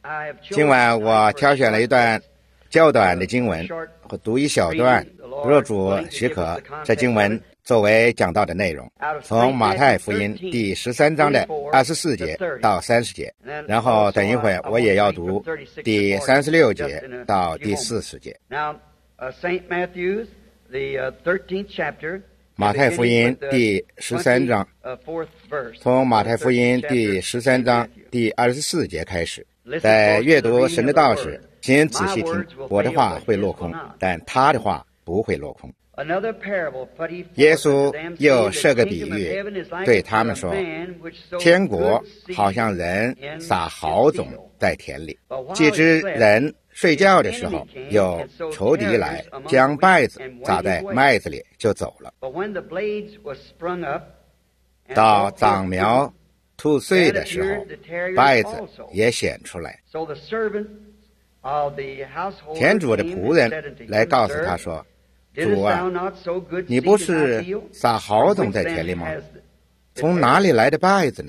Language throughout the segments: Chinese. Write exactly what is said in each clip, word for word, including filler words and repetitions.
今晚我挑选了一段较短的经文，我读一小段，若主许可，这经文作为讲道的内容，从马太福音第十三章的二十四节到三十节，然后等一会儿我也要读第三十六节到第四十节。马太福音第十三章，从马太福音第十三章第二十四节开始。在阅读神的道时，请仔细听，我的话会落空，但他的话不会落空。耶稣又设个比喻，对他们说，天国好像人撒好种在田里，既知人睡觉的时候，有仇敌来将稗子撒在麦子里就走了，到长苗吐穗的时候，稗子也显出来。田主的仆人来告诉他说，主啊，你不是撒好种在田里吗？从哪里来的稗子呢？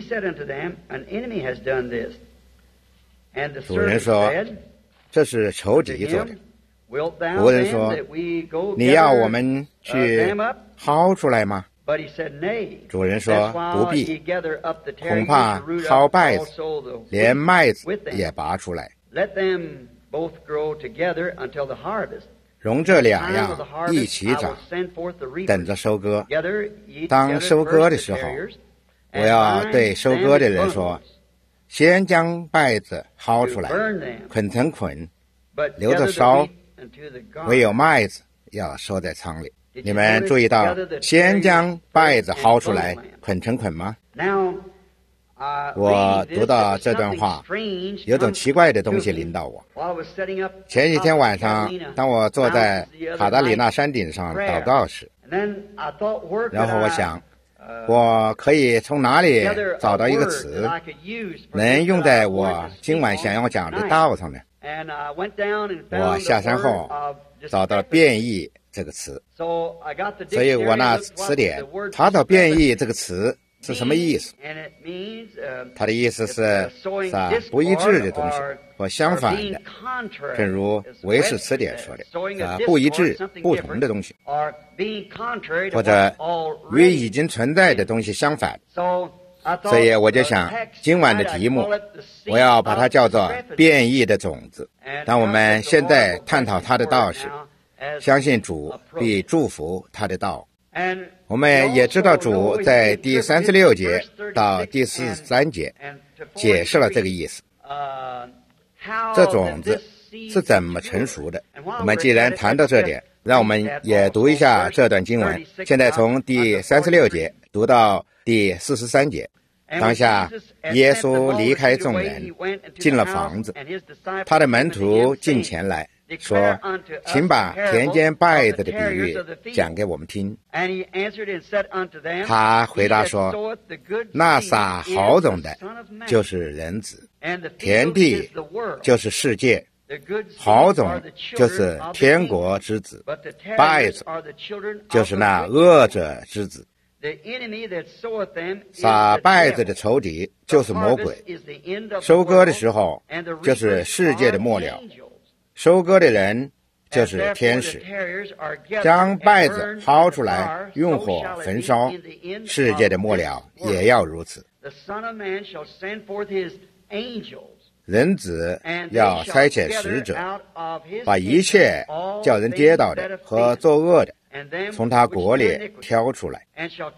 主人说，这是仇敌做的。仆人说，你要我们去薅出来吗？主人说，不必，恐怕薅稗子，连麦子也拔出来，容这两样一起长，等着收割。当收割的时候，我要对收割的人说，先将稗子薅出来，捆成捆，留着烧，唯有麦子要收在仓里。你们注意到先将稗子薅出来捆成捆吗？我读到这段话，有种奇怪的东西临到我。前几天晚上，当我坐在卡达里纳山顶上祷告时，然后我想，我可以从哪里找到一个词能用在我今晚想要讲的道上呢？我下山后找到变异这个词，所以我那词典查到变异这个词是什么意思？它的意思是撒不一致的东西或相反的，正如维氏词典说的，撒不一致不同的东西，或者与已经存在的东西相反。所以我就想，今晚的题目我要把它叫做变异的种子。当我们现在探讨它的道时，相信主必祝福他的道。我们也知道主在第三十六节到第四十三节解释了这个意思，这种子是怎么成熟的。我们既然谈到这点，让我们也读一下这段经文。现在从第三十六节读到第四十三节。当下耶稣离开众人，进了房子，他的门徒进前来说，请把田间稗子的比喻讲给我们听。他回答说，那撒好种的就是人子，田地就是世界，好种就是天国之子，稗子就是那恶者之子。撒稗子的仇敌就是魔鬼，收割的时候就是世界的末了，收割的人就是天使，将稗子薅出来用火焚烧，世界的末了也要如此。人子要差遣使者，把一切叫人跌倒的和作恶的从他国里挑出来，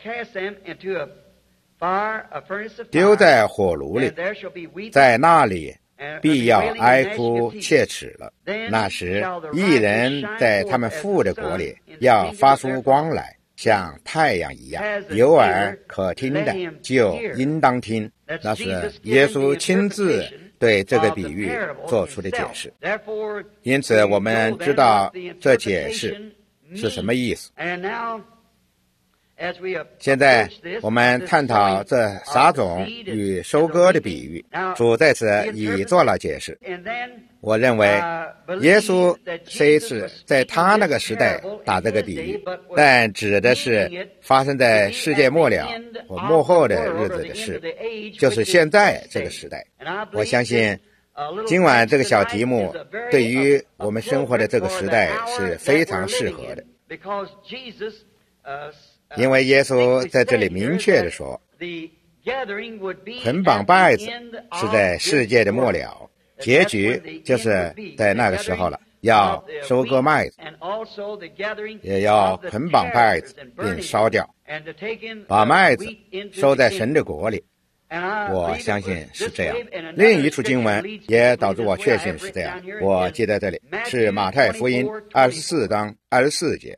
丢在火炉里，在那里必要哀哭切齿了。那时义人在他们父的国里要发出光来，像太阳一样，有耳可听的就应当听。那是耶稣亲自对这个比喻做出的解释，因此我们知道这解释是什么意思。现在我们探讨这撒种与收割的比喻，主在此已做了解释。我认为耶稣虽是在他那个时代打这个比喻，但指的是发生在世界末了或末后的日子的事，就是现在这个时代。我相信今晚这个小题目对于我们生活的这个时代是非常适合的，因为耶稣在这里明确地说，捆绑稗子是在世界的末了，结局就是在那个时候了，要收割麦子，也要捆绑稗子并烧掉，把麦子收在神的国里。我相信是这样。另一处经文也导致我确信是这样，我记在这里，是马太福音二十四章二十四节，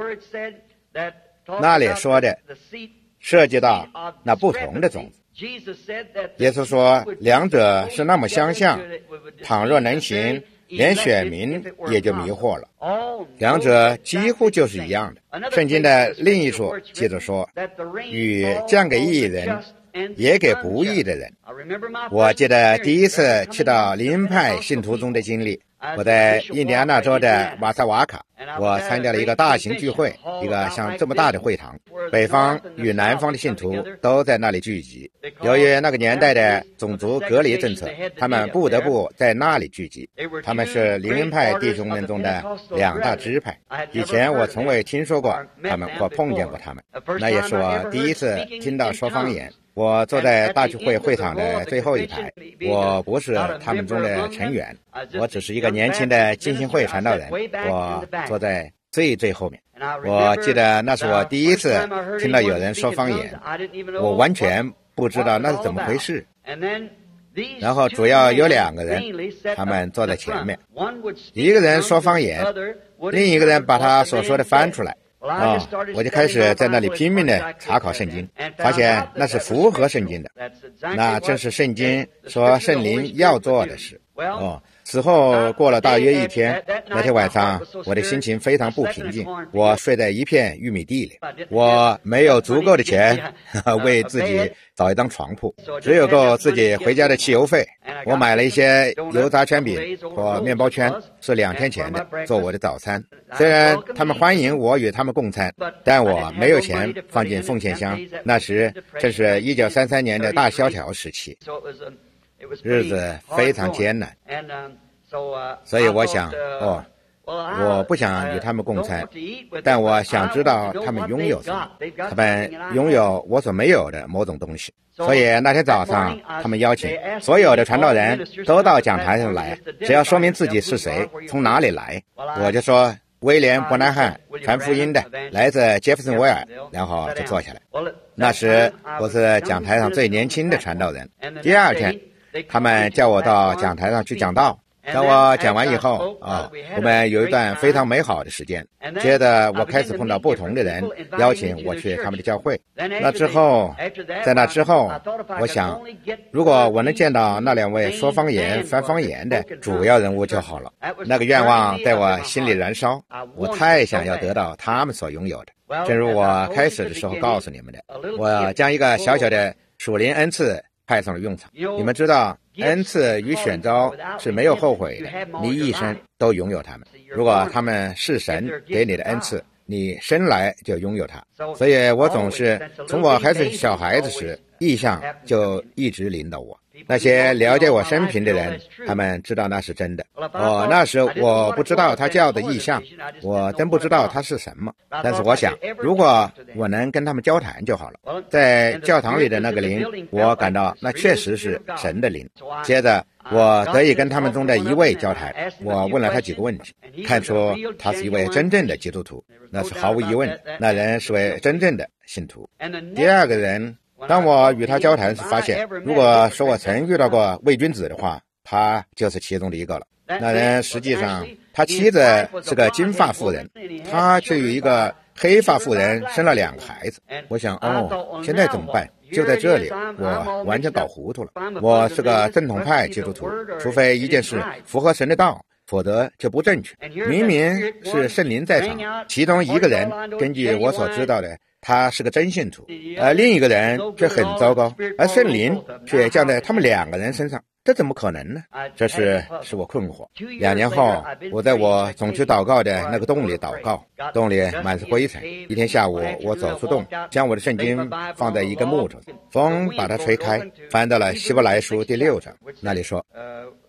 那里说的涉及到那不同的种子。耶稣说两者是那么相像，倘若能行，连选民也就迷惑了。两者几乎就是一样的。圣经的另一处接着说，雨降给义人，也给不义的人。我记得第一次去到灵派信徒中的经历，我在印第安纳州的瓦萨瓦卡，我参加了一个大型聚会，一个像这么大的会堂，北方与南方的信徒都在那里聚集。由于那个年代的种族隔离政策，他们不得不在那里聚集。他们是灵恩派弟兄们中的两大支派，以前我从未听说过他们或碰见过他们，那也是我第一次听到说方言。我坐在大聚会会场的最后一排，我不是他们中的成员，我只是一个年轻的浸信会传道人，我坐在最最后面。我记得那是我第一次听到有人说方言，我完全不知道那是怎么回事。然后主要有两个人，他们坐在前面，一个人说方言，另一个人把他所说的翻出来。啊、哦！我就开始在那里拼命的查考圣经，发现那是符合圣经的，那正是圣经说圣灵要做的事。哦，此后过了大约一天，那天晚上我的心情非常不平静，我睡在一片玉米地里，我没有足够的钱为自己找一张床铺，只有够自己回家的汽油费。我买了一些油炸圈饼或面包圈，是两天前的，做我的早餐。虽然他们欢迎我与他们共餐，但我没有钱放进奉献箱。那时正是一九三三年的大萧条时期，日子非常艰难，所以我想，哦，我不想与他们共餐，但我想知道他们拥有什么，他们拥有我所没有的某种东西。所以那天早上，他们邀请所有的传道人都到讲台上来，只要说明自己是谁，从哪里来。我就说威廉·伯南汉，传福音的，来自杰弗森维尔，然后就坐下来。那时我是讲台上最年轻的传道人。第二天，他们叫我到讲台上去讲道。当我讲完以后，啊、哦，我们有一段非常美好的时间。接着我开始碰到不同的人，邀请我去他们的教会。那之后，在那之后，我想，如果我能见到那两位说方言、翻方言的主要人物就好了。那个愿望在我心里燃烧，我太想要得到他们所拥有的。正如我开始的时候告诉你们的，我将一个小小的属灵恩赐派上了用场。你们知道，恩赐与选召是没有后悔的，你一生都拥有他们。如果他们是神给你的恩赐，你生来就拥有它。所以我总是从我还是小孩子时，意象就一直领导我。那些了解我生平的人，他们知道那是真的。哦，那时我不知道他叫的意象，我真不知道他是什么。但是我想，如果我能跟他们交谈就好了。在教堂里的那个灵，我感到那确实是神的灵。接着我得以跟他们中的一位交谈，我问了他几个问题，看出他是一位真正的基督徒，那是毫无疑问的，那人是位真正的信徒。第二个人，当我与他交谈时发现，如果说我曾遇到过伪君子的话，他就是其中的一个了。那人实际上他妻子是个金发妇人，他却与一个黑发妇人生了两个孩子。我想，哦，现在怎么办？就在这里，我完全搞糊涂了。我是个正统派基督徒，除非一件事符合神的道，否则就不正确。明明是圣灵在场，其中一个人根据我所知道的，他是个真信徒，而另一个人却很糟糕，而圣灵却降在他们两个人身上，这怎么可能呢？这是使我困惑。两年后，我在我总去祷告的那个洞里祷告，洞里满是灰尘。一天下午，我走出洞，将我的圣经放在一根木头上，风把它吹开，翻到了希伯来书第六章，那里说，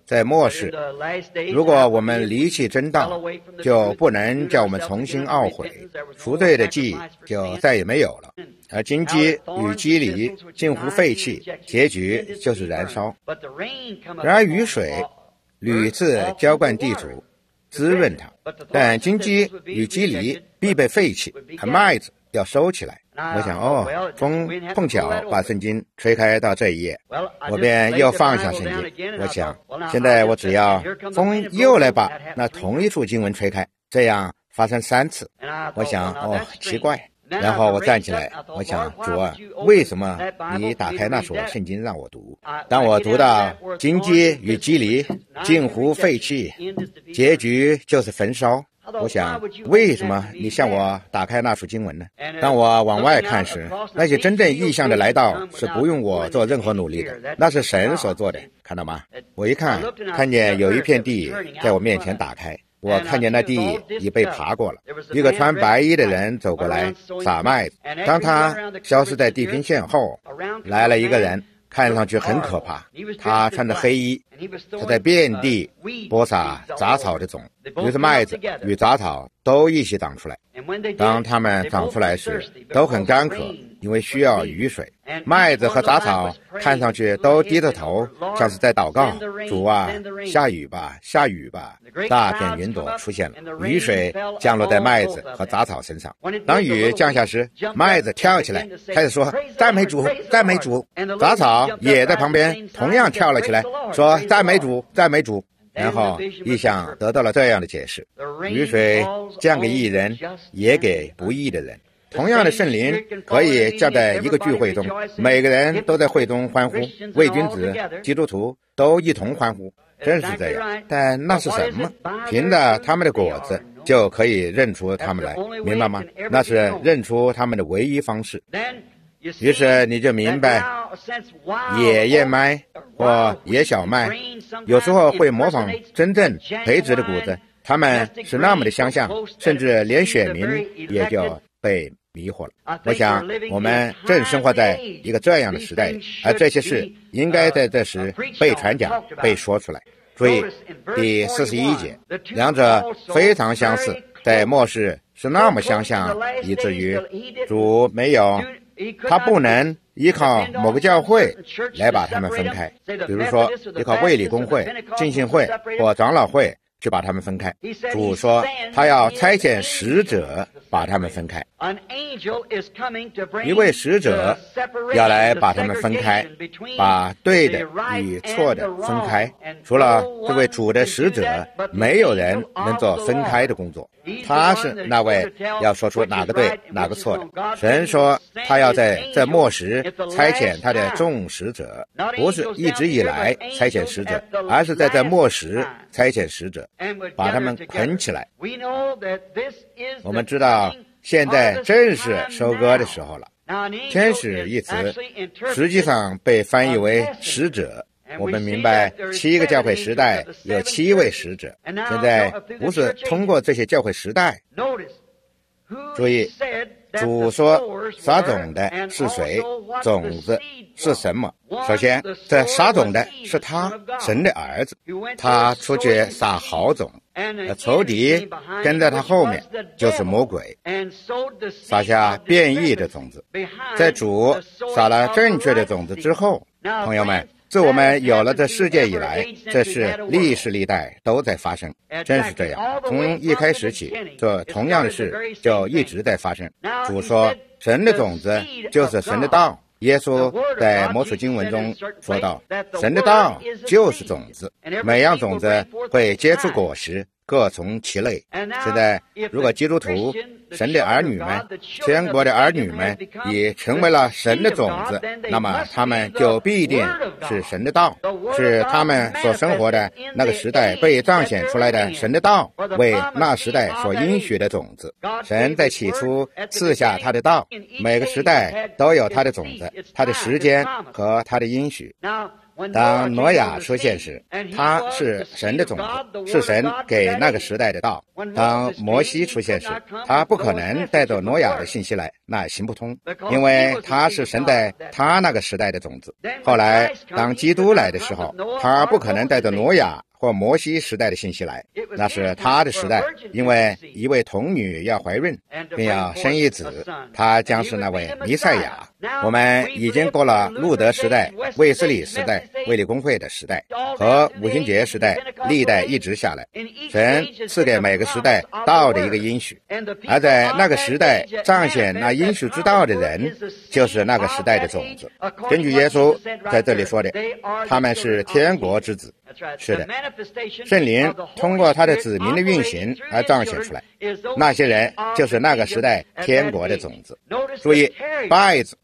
在末世，如果我们离弃真道，就不能叫我们重新懊悔，赎罪的记忆就再也没有了。而荆棘与基梨近乎废弃，结局就是燃烧。然而雨水屡次浇灌地主，滋润它，但荆棘与基梨必被废弃，而麦子要收起来。我想，哦，风碰巧把圣经吹开到这一页，我便又放下圣经。我想，现在我只要风又来把那同一处经文吹开，这样发生三次。我想，哦，奇怪。然后我站起来，我想，主啊，为什么你打开那所圣经让我读？当我读到荆棘与基梨近乎废弃，结局就是焚烧，我想，为什么你向我打开那处经文呢？当我往外看时，那些真正意象的来到是不用我做任何努力的，那是神所做的，看到吗？我一看，看见有一片地在我面前打开，我看见那地已被爬过了，一个穿白衣的人走过来撒麦子。当他消失在地平线后，来了一个人，看上去很可怕，他穿着黑衣，他在遍地播撒杂草的种，于是麦子与杂草都一起长出来。当它们长出来时，都很干渴，因为需要雨水。麦子和杂草看上去都低着头，像是在祷告，主啊，下雨吧，下雨吧。大片云朵出现了，雨水降落在麦子和杂草身上。当雨降下时，麦子跳起来，开始说赞美主，赞美主。杂草也在旁边同样跳了起来，说赞美主，赞美主。然后异象得到了这样的解释：雨水降给义人，也给不义的人。同样的圣灵可以降在一个聚会中，每个人都在会中欢呼，伪君子、基督徒都一同欢呼，真是这样。但那是什么？凭着他们的果子就可以认出他们来，明白吗？那是认出他们的唯一方式。于是你就明白，野燕麦或野小麦有时候会模仿真正培植的谷子，它们是那么的相像，甚至连选民也就被迷惑了。我想我们正生活在一个这样的时代，而这些事应该在这时被传讲、被说出来。注意第四十一节，两者非常相似，在末世是那么相像，以至于主没有他不能依靠某个教会来把他们分开，比如说依靠卫理公会、浸信会或长老会去把他们分开。主说他要差遣使者把他们分开，一位使者要来把他们分开，把对的与错的分开。除了这位主的使者，没有人能做分开的工作。他是那位要说出哪个对哪个错的。神说他要在这末时差遣他的众使者，不是一直以来差遣使者，而是在这末时差遣使者，把他们捆起来。我们知道现在正是收割的时候了。天使一词实际上被翻译为使者，我们明白七个教会时代有七位使者。现在不是通过这些教会时代，注意主说撒种的是谁，种子是什么。首先这撒种的是他，神的儿子，他出去撒好种，仇敌跟在他后面就是魔鬼，撒下变异的种子。在主撒了正确的种子之后，朋友们，自我们有了这世界以来，这是历世历代都在发生，真是这样。从一开始起，这同样的事就一直在发生。主说神的种子就是神的道，耶稣在某处经文中说到，神的道就是种子，每样种子会结出果实，各从其类。现在如果基督徒、神的儿女们、天国的儿女们已成为了神的种子，那么他们就必定是神的道，是他们所生活的那个时代被彰显出来的神的道，为那时代所应许的种子。神在起初赐下他的道，每个时代都有他的种子，他的时间和他的应许。 当挪亚出现时，他是神的种子，是神给那个时代的道。当摩西出现时，他不可能带走挪亚的信息来，那行不通，因为他是神在他那个时代的种子。后来当基督来的时候，他不可能带着挪亚或摩西时代的信息来，那是他的时代，因为一位童女要怀孕并要生一子，他将是那位弥赛亚。我们已经过了路德时代、卫斯理时代、卫理公会的时代和五旬节时代，历代一直下来，神赐给每个时代道的一个应许，而在那个时代彰显那应许之道的人，就是那个时代的种子。根据耶稣在这里说的，他们是天国之子。是的，圣灵通过他的子民的运行而彰显出来，那些人就是那个时代天国的种子。注意，稗子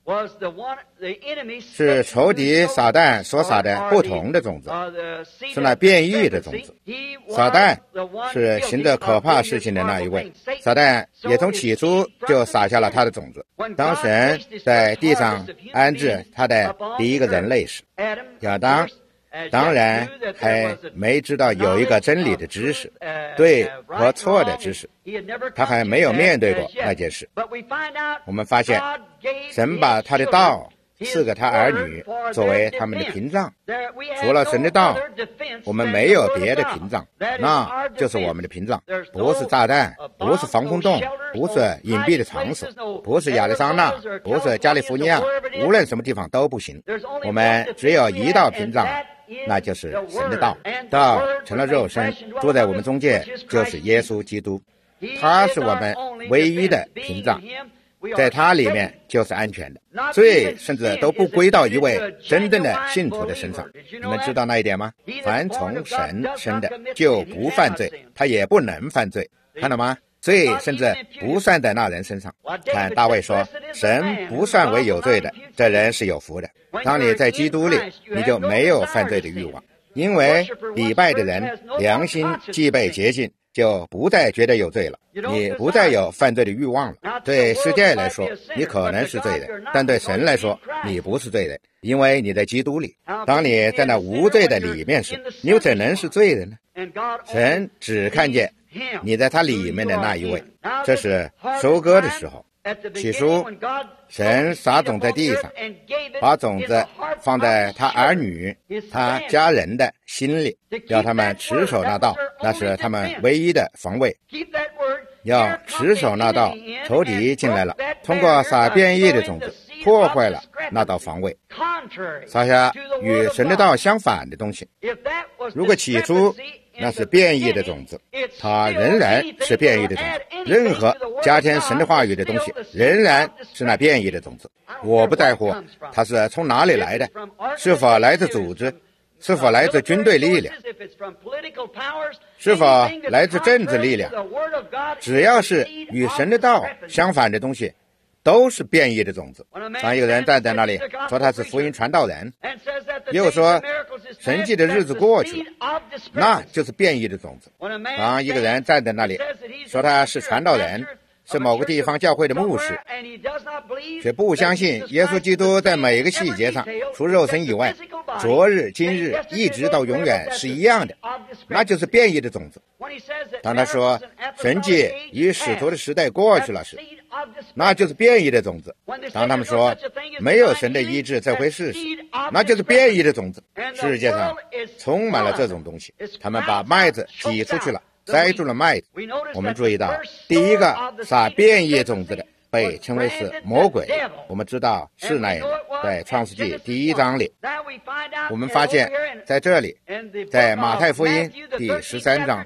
是仇敌撒旦所撒的不同的种子，是那变异的种子。撒旦是行着可怕事情的那一位，撒旦也从起初就撒下了他的种子。当神在地上安置他的第一个人类时，亚当当然还没知道有一个真理的知识，对和错的知识，他还没有面对过那件事。我们发现神把他的道赐给他儿女作为他们的屏障，除了神的道，我们没有别的屏障，那就是我们的屏障，不是炸弹，不是防空洞，不是隐蔽的场所，不是亚利桑那，不是加利福尼亚，无论什么地方都不行。我们只有一道屏障，那就是神的道，道成了肉身，住在我们中间，就是耶稣基督，他是我们唯一的屏障，在他里面就是安全的，罪甚至都不归到一位真正的信徒的身上。你们知道那一点吗？凡从神生的就不犯罪，他也不能犯罪，看到吗？罪甚至不算在那人身上。看大卫说，神不算为有罪的，这人是有福的。当你在基督里，你就没有犯罪的欲望，因为礼拜的人良心既被洁净，就不再觉得有罪了，你不再有犯罪的欲望了。对世界来说，你可能是罪人，但对神来说，你不是罪人，因为你在基督里。当你在那无罪的里面时，你又怎能是罪人呢？神只看见你在他里面的那一位。这是收割的时候，起初神撒种在地上，把种子放在他儿女他家人的心里，要他们持守那道，那是他们唯一的防卫。要持守那道，仇敌进来了，通过撒变异的种子破坏了那道防卫，撒下与神的道相反的东西。如果起初那是变异的种子，它仍然是变异的种子，任何加添神的话语的东西仍然是那变异的种子。我不在乎它是从哪里来的，是否来自组织，是否来自军队力量，是否来自政治力量，只要是与神的道相反的东西，都是变异的种子。当一个人站在那里说他是福音传道人，又说神迹的日子过去了，那就是变异的种子。当一个人站在那里说他是传道人，是某个地方教会的牧师，却不相信耶稣基督在每一个细节上除肉身以外，昨日今日一直到永远是一样的，那就是变异的种子。当他说神迹与使徒的时代过去了时，那就是变异的种子。当他们说没有神的医治这回事时，那就是变异的种子。世界上充满了这种东西，他们把麦子挤出去了，塞住了麦子。我们注意到第一个撒变异种子的被称为是魔鬼，我们知道是那样的，在创世纪第一章里，我们发现在这里，在马太福音第十三章，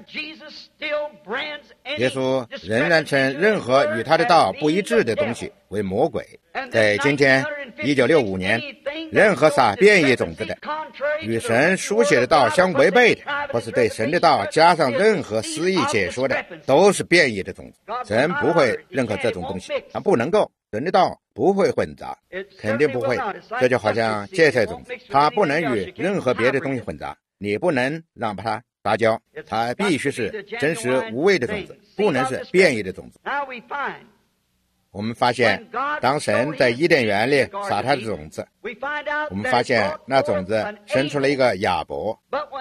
耶稣仍然称任何与他的道不一致的东西为魔鬼。在今天一九六五年，任何撒变异种子的，与神书写的道相违背的，或是对神的道加上任何私意解说的，都是变异的种子。神不会认可这种东西，他不能够，神的道不会混杂，肯定不会。这就好像芥菜种子，它不能与任何别的东西混杂，你不能让它杂交，它必须是真实无味的种子，不能是变异的种子。 我们发现当神在伊甸园里撒他的种子，我们发现那种子生出了一个亚伯，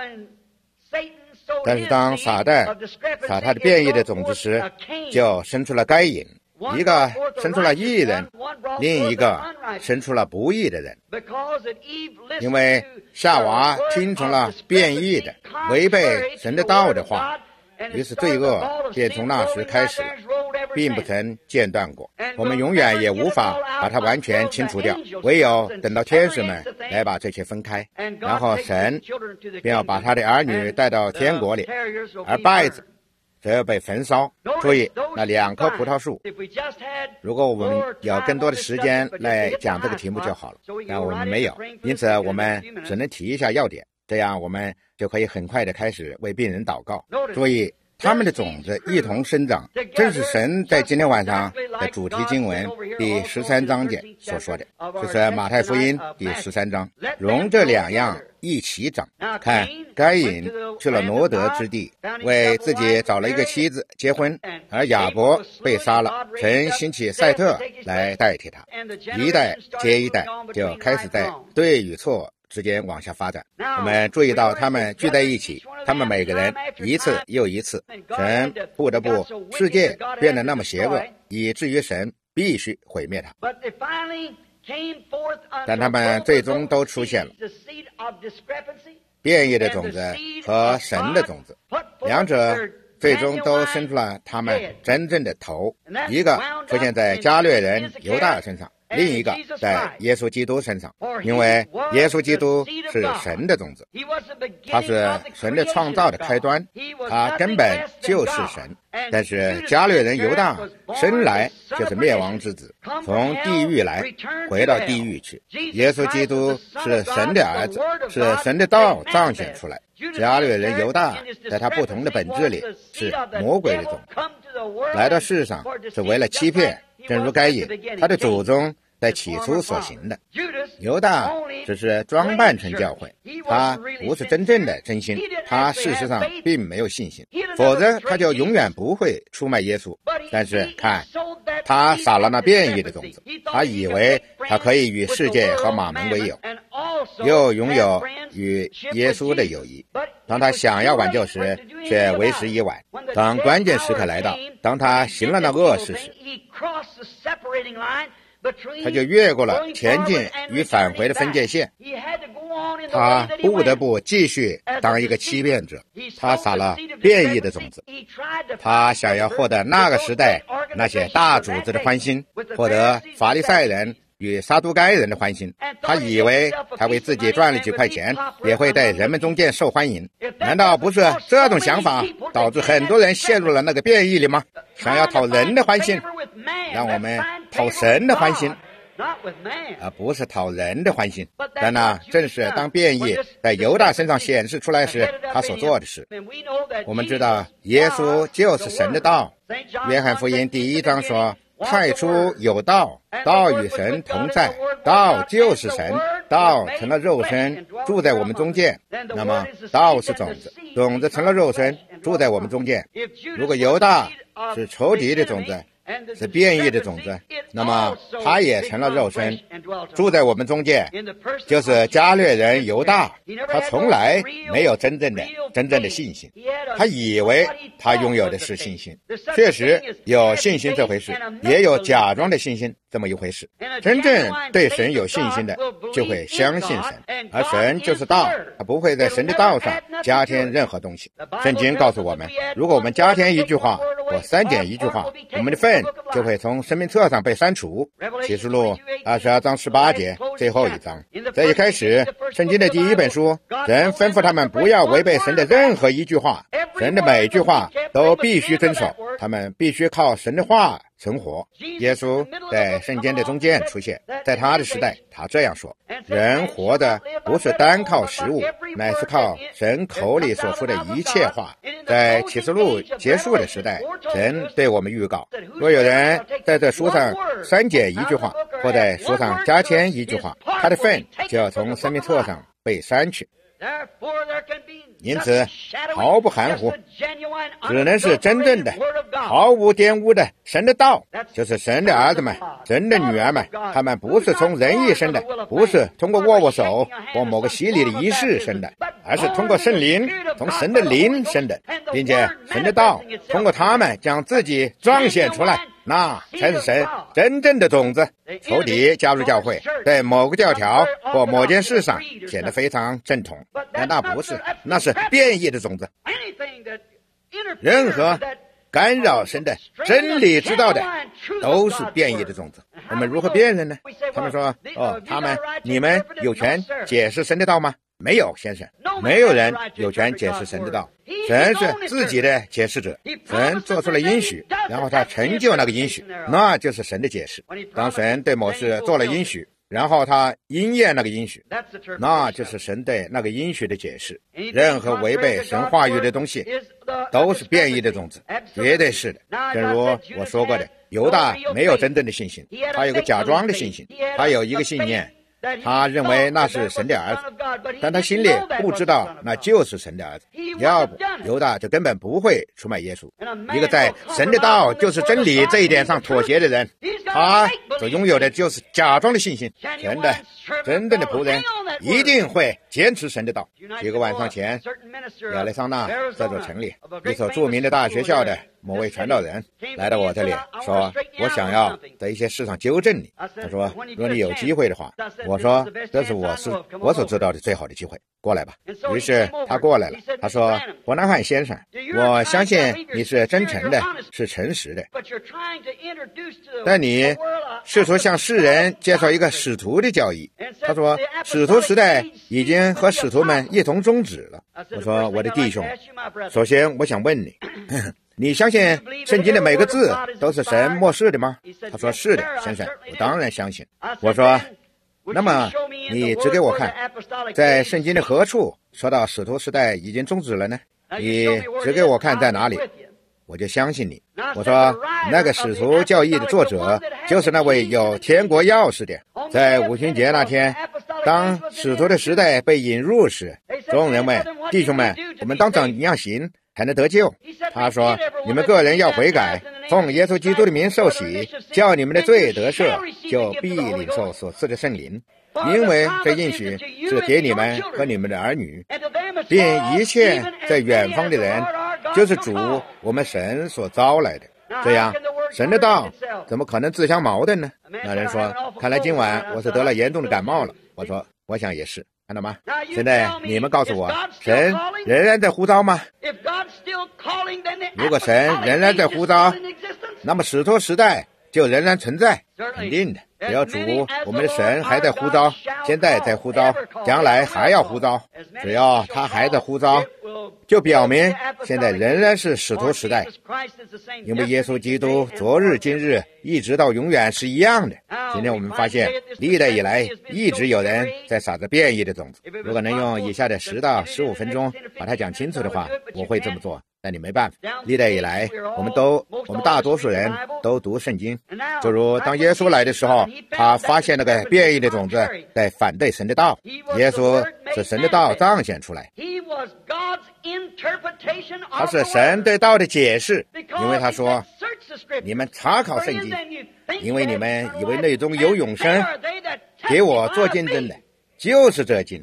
但是当撒旦撒他的变异的种子时，就生出了该隐，一个生出了义人，另一个生出了不义的人。因为夏娃听从了变异的违背神的道的话，于是罪恶便从那时开始，并不曾间断过。我们永远也无法把它完全清除掉，唯有等到天使们来把这些分开，然后神便要把他的儿女带到天国里，而稗子则要被焚烧。注意，那两棵葡萄树，如果我们有更多的时间来讲这个题目就好了，但我们没有，因此我们只能提一下要点，这样我们就可以很快的开始为病人祷告。注意，他们的种子一同生长，正是神在今天晚上的主题经文第十三章节所说的，就是马太福音第十三章，容这两样一起长。看，该隐去了挪得之地，为自己找了一个妻子结婚，而亚伯被杀了，神兴起赛特来代替他，一代接一代就开始在对与错之间往下发展。我们注意到他们聚在一起，他们每个人一次又一次，神不得不世界变得那么邪恶，以至于神必须毁灭他。但他们最终都出现了变异的种子和神的种子，两者最终都生出了他们真正的头，一个出现在加略人犹大身上，另一个在耶稣基督身上。因为耶稣基督是神的种子，他是神的创造的开端，他根本就是神。但是加略人犹大生来就是灭亡之子，从地狱来回到地狱去。耶稣基督是神的儿子，是神的道彰显出来。加略人犹大在他不同的本质里是魔鬼的种子，来到世上是为了欺骗，正如该隐他的祖宗在起初所行的。犹大只是装扮成教会，他不是真正的真心，他事实上并没有信心，否则他就永远不会出卖耶稣。但是看，他撒了那变异的种子，他以为他可以与世界和马门为友，又拥有与耶稣的友谊。当他想要挽救时，却为时已晚。当关键时刻来到，当他行了那恶事时，他就越过了前进与返回的分界线，他不得不继续当一个欺骗者。他撒了变异的种子，他想要获得那个时代那些大组织的欢心，获得法利赛人与撒都该人的欢心。他以为他为自己赚了几块钱，也会在人们中间受欢迎。难道不是这种想法导致很多人陷入了那个变异里吗？想要讨人的欢心，让我们讨神的欢心，而不是讨人的欢心。但那正是当变异在犹大身上显示出来时，他所做的事。我们知道耶稣就是神的道。约翰福音第一章说，太初有道，道与神同在，道就是神，道成了肉身，住在我们中间。那么道是种子，种子成了肉身，住在我们中间。如果犹大是仇敌的种子，是变异的种子，那么他也成了肉身，住在我们中间，就是加略人犹大。他从来没有真正的真正的信心，他以为他拥有的是信心。确实有信心这回事，也有假装的信心这么一回事。真正对神有信心的就会相信神，而神就是道，他不会在神的道上加添任何东西。圣经告诉我们，如果我们加添一句话或删减一句话，我们的份就会从生命册上被删除。启示录二十二章十八节最后一章，在一开始圣经的第一本书，神吩咐他们不要违背神的任何一句话，神的每句话都必须遵守，他们必须靠神的话存活。耶稣在圣经的中间出现，在他的时代他这样说，人活的不是单靠食物，乃是靠神口里所出的一切话。在启示录结束的时代，神对我们预告，若有人在这书上删减一句话，或在书上加添一句话，他的份就要从生命册上被删去。 因此毫不含糊，只能是真正的毫无玷污的神的道，就是神的儿子们，神的女儿们，他们不是从人意生的，不是通过握握手或某个洗礼的仪式生的，而是通过圣灵，从神的灵生的，并且神的道通过他们将自己彰显出来，那才是神真正的种子。仇敌加入教会，在某个教条或某件事上显得非常正统，但那不是，那是变异的种子。任何干扰神的真理之道的都是变异的种子。我们如何辨认呢？他们说，哦，他们你们有权解释神的道吗？没有，先生，没有人有权解释神的道，神是自己的解释者，神做出了应许，然后他成就那个应许，那就是神的解释。当神对某事做了应许，然后他应验那个应许，那就是神对那个应许的解释。任何违背神话语的东西都是变异的种子，绝对是的。正如我说过的，犹大没有真正的信心，他有个假装的信心，他有一个信念，他认为那是神的儿子，但他心里不知道那就是神的儿子，要不犹大就根本不会出卖耶稣。一个在神的道就是真理这一点上妥协的人，他所拥有的就是假装的信心。神的真正的仆人一定会坚持神的道。几个晚上前，亚利桑那这座城里一所著名的大学校的某位传道人来到我这里，说我想要在一些事上纠正你。他说，如果你有机会的话，我说这是我是我所知道的最好的机会，过来吧。于是他过来了，他说，伯南汉先生，我相信你是真诚的，是诚实的，但你试图向世人介绍一个使徒的教义。他说，使徒时代已经和使徒们一同终止了。我说，我的弟兄，首先我想问你，你相信圣经的每个字都是神默示的吗？他说，是的，先生，我当然相信。我说，那么你指给我看，在圣经的何处说到使徒时代已经终止了呢？你指给我看在哪里，我就相信你。我说，那个使徒教义的作者就是那位有天国钥匙的。在五旬节那天，当使徒的时代被引入时，众人们，弟兄们，我们当怎样行才能得救？他说，你们个人要悔改，奉耶稣基督的名受洗，叫你们的罪得赦，就必领受所赐的圣灵。因为这应许是给你们和你们的儿女，并一切在远方的人，就是主我们神所招来的。这样神的道怎么可能自相矛盾呢？那人说，看来今晚我是得了严重的感冒了。我说，我想也是。看到吗？现在你们告诉我，神仍然在呼召吗？如果神仍然在呼召，那么使徒时代就仍然存在，肯定的。只要主我们的神还在呼召，现在在呼召，将来还要呼召，只要他还在呼召，就表明现在仍然是使徒时代，因为耶稣基督昨日今日一直到永远是一样的。今天我们发现历代以来一直有人在撒着变异的种子。如果能用以下的十到十五分钟把它讲清楚的话，我会这么做，但你没办法。历代以来我们都我们大多数人都读圣经，就如当耶稣来的时候，他发现那个变异的种子在反对神的道，耶稣是神的道彰显出来，他是神对道的解释。因为他说，你们查考圣经，因为你们以为内中有永生，给我做见证的就是这经。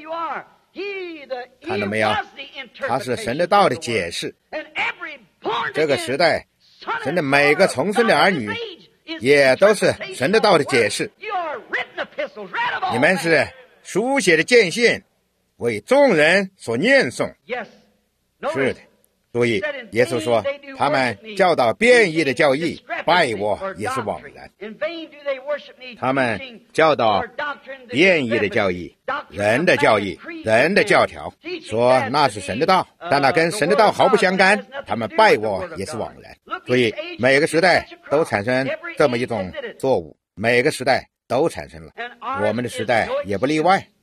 看到没有？他是神的道的解释。这个时代神的每个重生的儿女也都是神的道的解释。你们是书写的见信，为众人所念诵。是的，所以耶稣说，他们教导变异的教义，拜我也是枉然。他们教导变异的教义，人的教义，人的教条，说那是神的道，但那跟神的道毫不相干，他们拜我也是枉然。所以每个时代都产生这么一种作物，每个时代都产生了，我们的时代也不例外。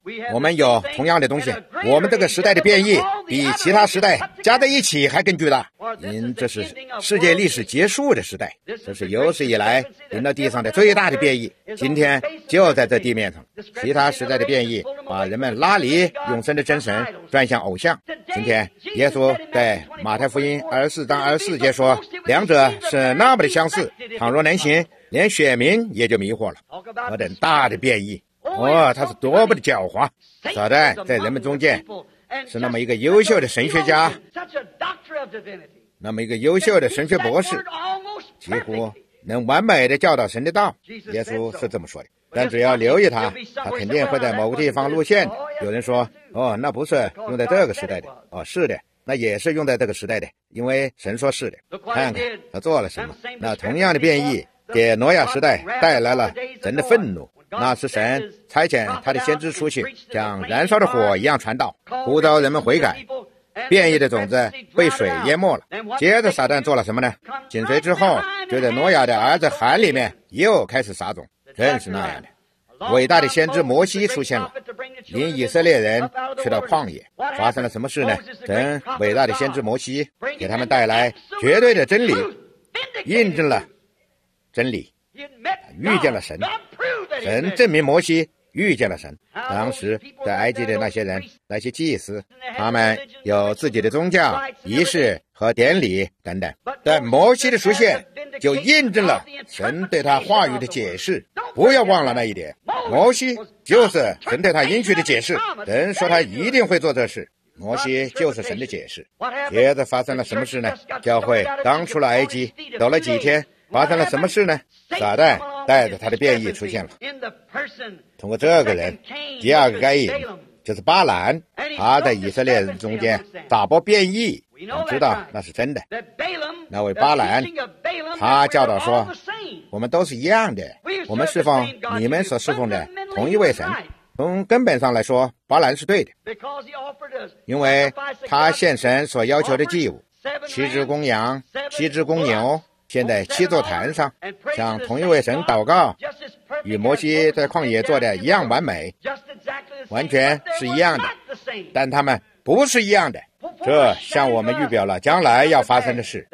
我们有同样的东西，我们这个时代的变异比其他时代加在一起还更巨大，因这是世界历史结束的时代，这是有史以来临到地上的最大的变异，今天就在这地面上。其他时代的变异把人们拉离永生的真神，转向偶像。今天耶稣在马太福音二十四章二十四节说，两者是那么的相似，倘若能行，连选民也就迷惑了。何等大的变异！哦，他是多么的狡猾！撒旦在人们中间是那么一个优秀的神学家，那么一个优秀的神学博士，几乎能完美的教导神的道。耶稣是这么说的，但只要留意他，他肯定会在某个地方露馅。有人说，哦，那不是用在这个时代的。哦，是的，那也是用在这个时代的，因为神说是的。看看他做了什么。那同样的变异给挪亚时代带来了神的愤怒，那是神差遣他的先知出去，像燃烧的火一样传道，呼召人们悔改。变异的种子被水淹没了。接着撒旦做了什么呢？紧随之后就在挪亚的儿子含里面又开始撒种。正是那样的，伟大的先知摩西出现了，领以色列人去到旷野。发生了什么事呢？神伟大的先知摩西给他们带来绝对的真理，印证了真理，遇见了神。神证明摩西遇见了神。当时在埃及的那些人，那些祭司，他们有自己的宗教仪式和典礼等等，但摩西的出现就印证了神对他话语的解释。不要忘了那一点，摩西就是神对他应许的解释。神说他一定会做这事，摩西就是神的解释。接着发生了什么事呢？教会刚出了埃及，走了几天，发生了什么事呢？撒旦带着他的变异出现了。通过这个人，第二个该隐就是巴兰，他在以色列人中间打播变异，我们知道那是真的。那位巴兰，他教导说，我们都是一样的，我们侍奉你们所侍奉的同一位神。从根本上来说，巴兰是对的，因为他献神所要求的祭物，七只公羊，七只公牛，现在七座坛上，向同一位神祷告，与摩西在旷野做的一样完美，完全是一样的，但他们不是一样的。这向我们预表了将来要发生的事。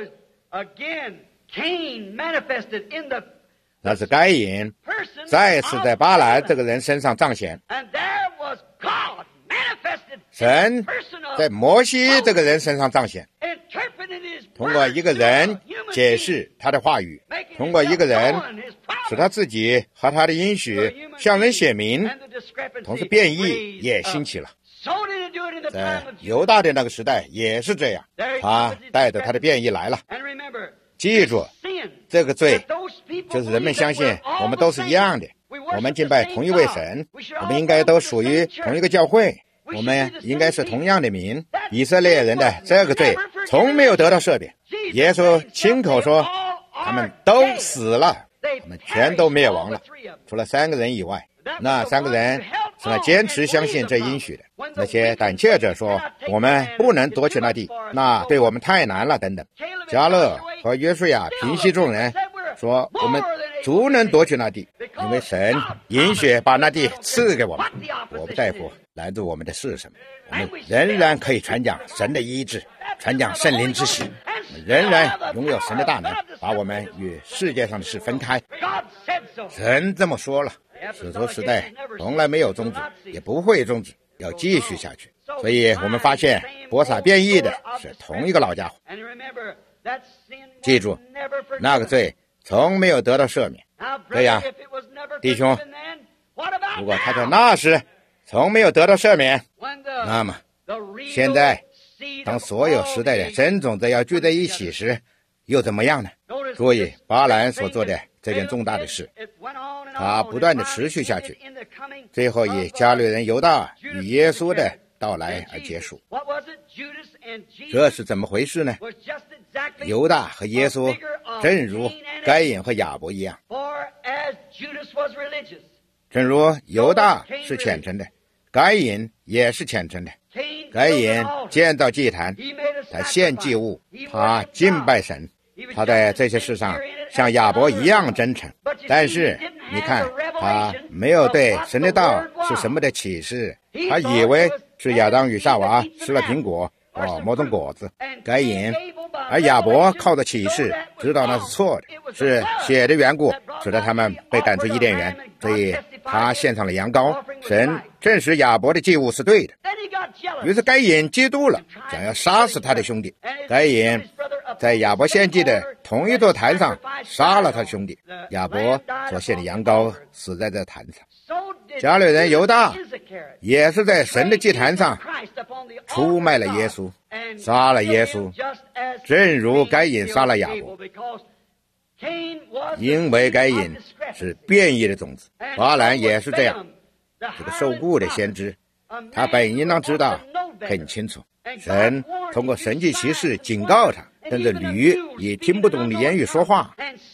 那是该隐再次在巴兰这个人身上彰显，神在摩西这个人身上彰显，通过一个人解释他的话语，通过一个人使他自己和他的应许向人显明，同时变异也兴起了。在犹大的那个时代也是这样，他带着他的变异来了。记住，这个罪就是人们相信我们都是一样的，我们敬拜同一位神，我们应该都属于同一个教会，我们应该是同样的民。以色列人的这个罪从没有得到赦免。耶稣亲口说，他们都死了，他们全都灭亡了，除了三个人以外。那三个人是那坚持相信这应许的。那些胆怯者说，我们不能夺取那地，那对我们太难了等等。迦勒和约书亚平息众人，说我们足能夺取那地，因为神允许把那地赐给我们。我不在乎拦住我们的是什么，我们仍然可以传讲神的医治，传讲圣灵之喜，仍然拥有神的大能，把我们与世界上的事分开。神这么说了。使徒时代从来没有终止，也不会终止，要继续下去。所以我们发现播撒变异的是同一个老家伙。记住，那个罪从没有得到赦免。这样，弟兄，如果他在那时从没有得到赦免，那么现在当所有时代的真种子要聚在一起时，又怎么样呢？注意巴兰所做的这件重大的事，他不断的持续下去，最后以加略人犹大与耶稣的到来而结束。这是怎么回事呢？犹大和耶稣正如该隐和亚伯一样，正如犹大是虔诚的，该隐也是虔诚的。该隐建造祭坛，他献祭物，他敬拜神。 他在这些事上像亚伯一样真诚，但是你看，他没有对神的道是什么的启示，他以为是亚当与夏娃吃了苹果哦，某种果子，该隐，而亚伯靠着启示知道那是错的，是血的缘故使得他们被赶出伊甸园，所以他献上了羊羔，神证实亚伯的祭物是对的。于是该隐嫉妒了，想要杀死他的兄弟。该隐在亚伯献祭的同一座坛上杀了他兄弟，亚伯所献的羊羔死在这坛上。加略人犹大也是在神的祭坛上出卖了耶稣，杀了耶稣，正如该隐杀了亚伯。因为该隐是变异的种子，巴兰也是这样。这个受雇的先知，他本应当知道很清楚，神通过神迹奇事警告他，跟着驴以听不懂的言语说话，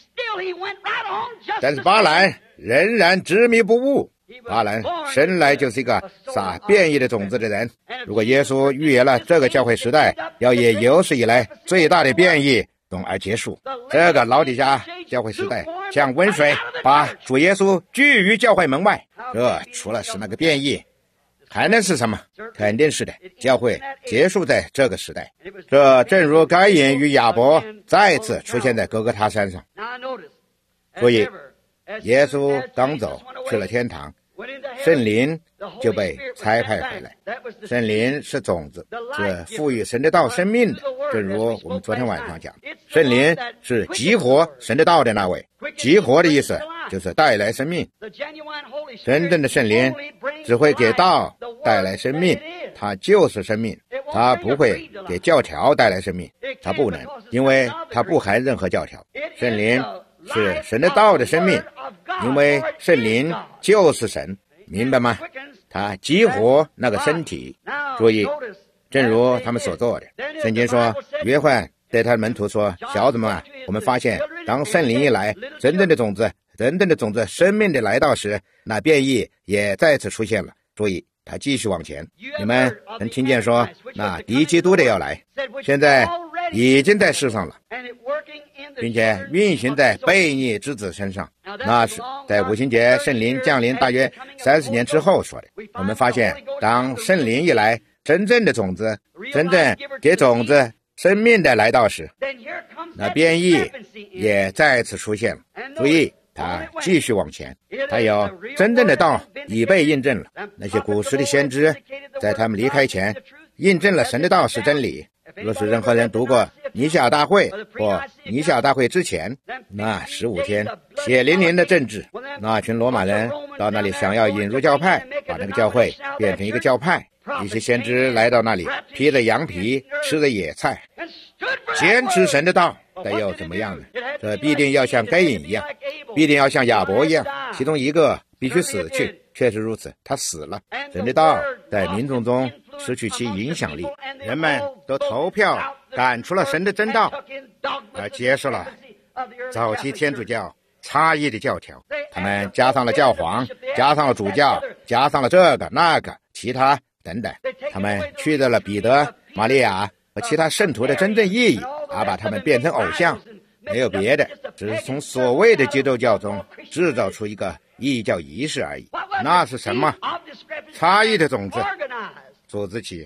但是巴兰仍然执迷不悟。巴兰生来就是一个撒变异的种子的人。如果耶稣预言了这个教会时代要以有史以来最大的变异从而结束，这个老底家教会时代像温水把主耶稣拒于教会门外，这除了是那个变异还能是什么？肯定是的，教会结束在这个时代。这正如该隐与亚伯再次出现在哥哥他山上。所以耶稣刚走去了天堂，圣灵就被差派回来。圣灵是种子，是赋予神的道生命的，正如我们昨天晚上讲，圣灵是激活神的道的那位。激活的意思就是带来生命。真正的圣灵只会给道带来生命，它就是生命，它不会给教条带来生命，它不能，因为它不含任何教条。圣灵是神的道的生命，因为圣灵就是神，明白吗？他激活那个身体。注意，正如他们所做的，圣经说约翰对他的门徒说，小子们啊，我们发现当圣灵一来，真正的种子真正的种子生命的来到时，那变异也再次出现了。所以他继续往前。你们能听见说那敌基督的要来，现在已经在世上了，并且运行在悖逆之子身上。那是在五旬节圣灵降临大约三十年之后说的。我们发现当圣灵一来，真正的种子真正给种子生命的来到时，那变异也再次出现了。注意，他继续往前，他有真正的道已被印证了。那些古时的先知在他们离开前印证了神的道是真理。若是任何人读过尼西亚大会或尼西亚大会之前那十五天血淋淋的政治，那群罗马人到那里想要引入教派，把那个教会变成一个教派。一些先知来到那里，披着羊皮，吃着野菜，坚持神的道，但又怎么样呢？这必定要像该隐一样，必定要像亚伯一样，其中一个必须死去。确实如此，他死了。神的道在民众中失去其影响力，人们都投票赶出了神的真道，而结束了早期天主教差异的教条。他们加上了教皇，加上了主教，加上了这个那个其他等等，他们去掉了彼得、玛利亚和其他圣徒的真正意义，而把他们变成偶像。没有别的，只是从所谓的基督教中制造出一个异教仪式而已。那是什么？差异的种子组织起，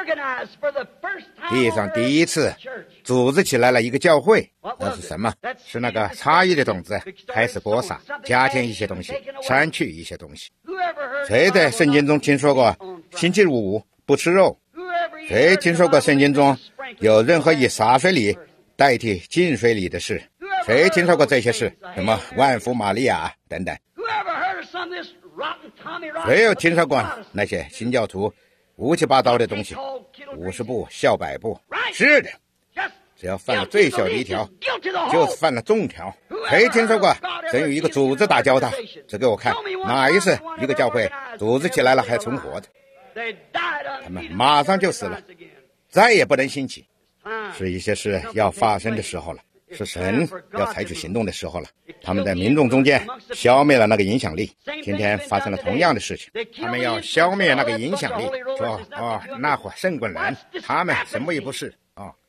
地上第一次组织起来了一个教会。那是什么？是那个差异的种子开始播撒，加添一些东西，删去一些东西。谁在圣经中听说过星期五不吃肉？谁听说过圣经中有任何以洒水礼代替浸水礼的事？谁听说过这些事？什么万福玛利亚等等？谁有听说过那些新教徒乌七八糟的东西？五十步笑百步。是的，只要犯了最小的一条，就是犯了重条。谁听说过神与一个组织打交道？指给我看哪一次一个教会组织起来了还存活的？他们马上就死了，再也不能兴起。是一些事要发生的时候了，是神要采取行动的时候了。他们在民众中间消灭了那个影响力。今天发生了同样的事情，他们要消灭那个影响力，说哦，那伙圣棍人，他们什么也不是哦，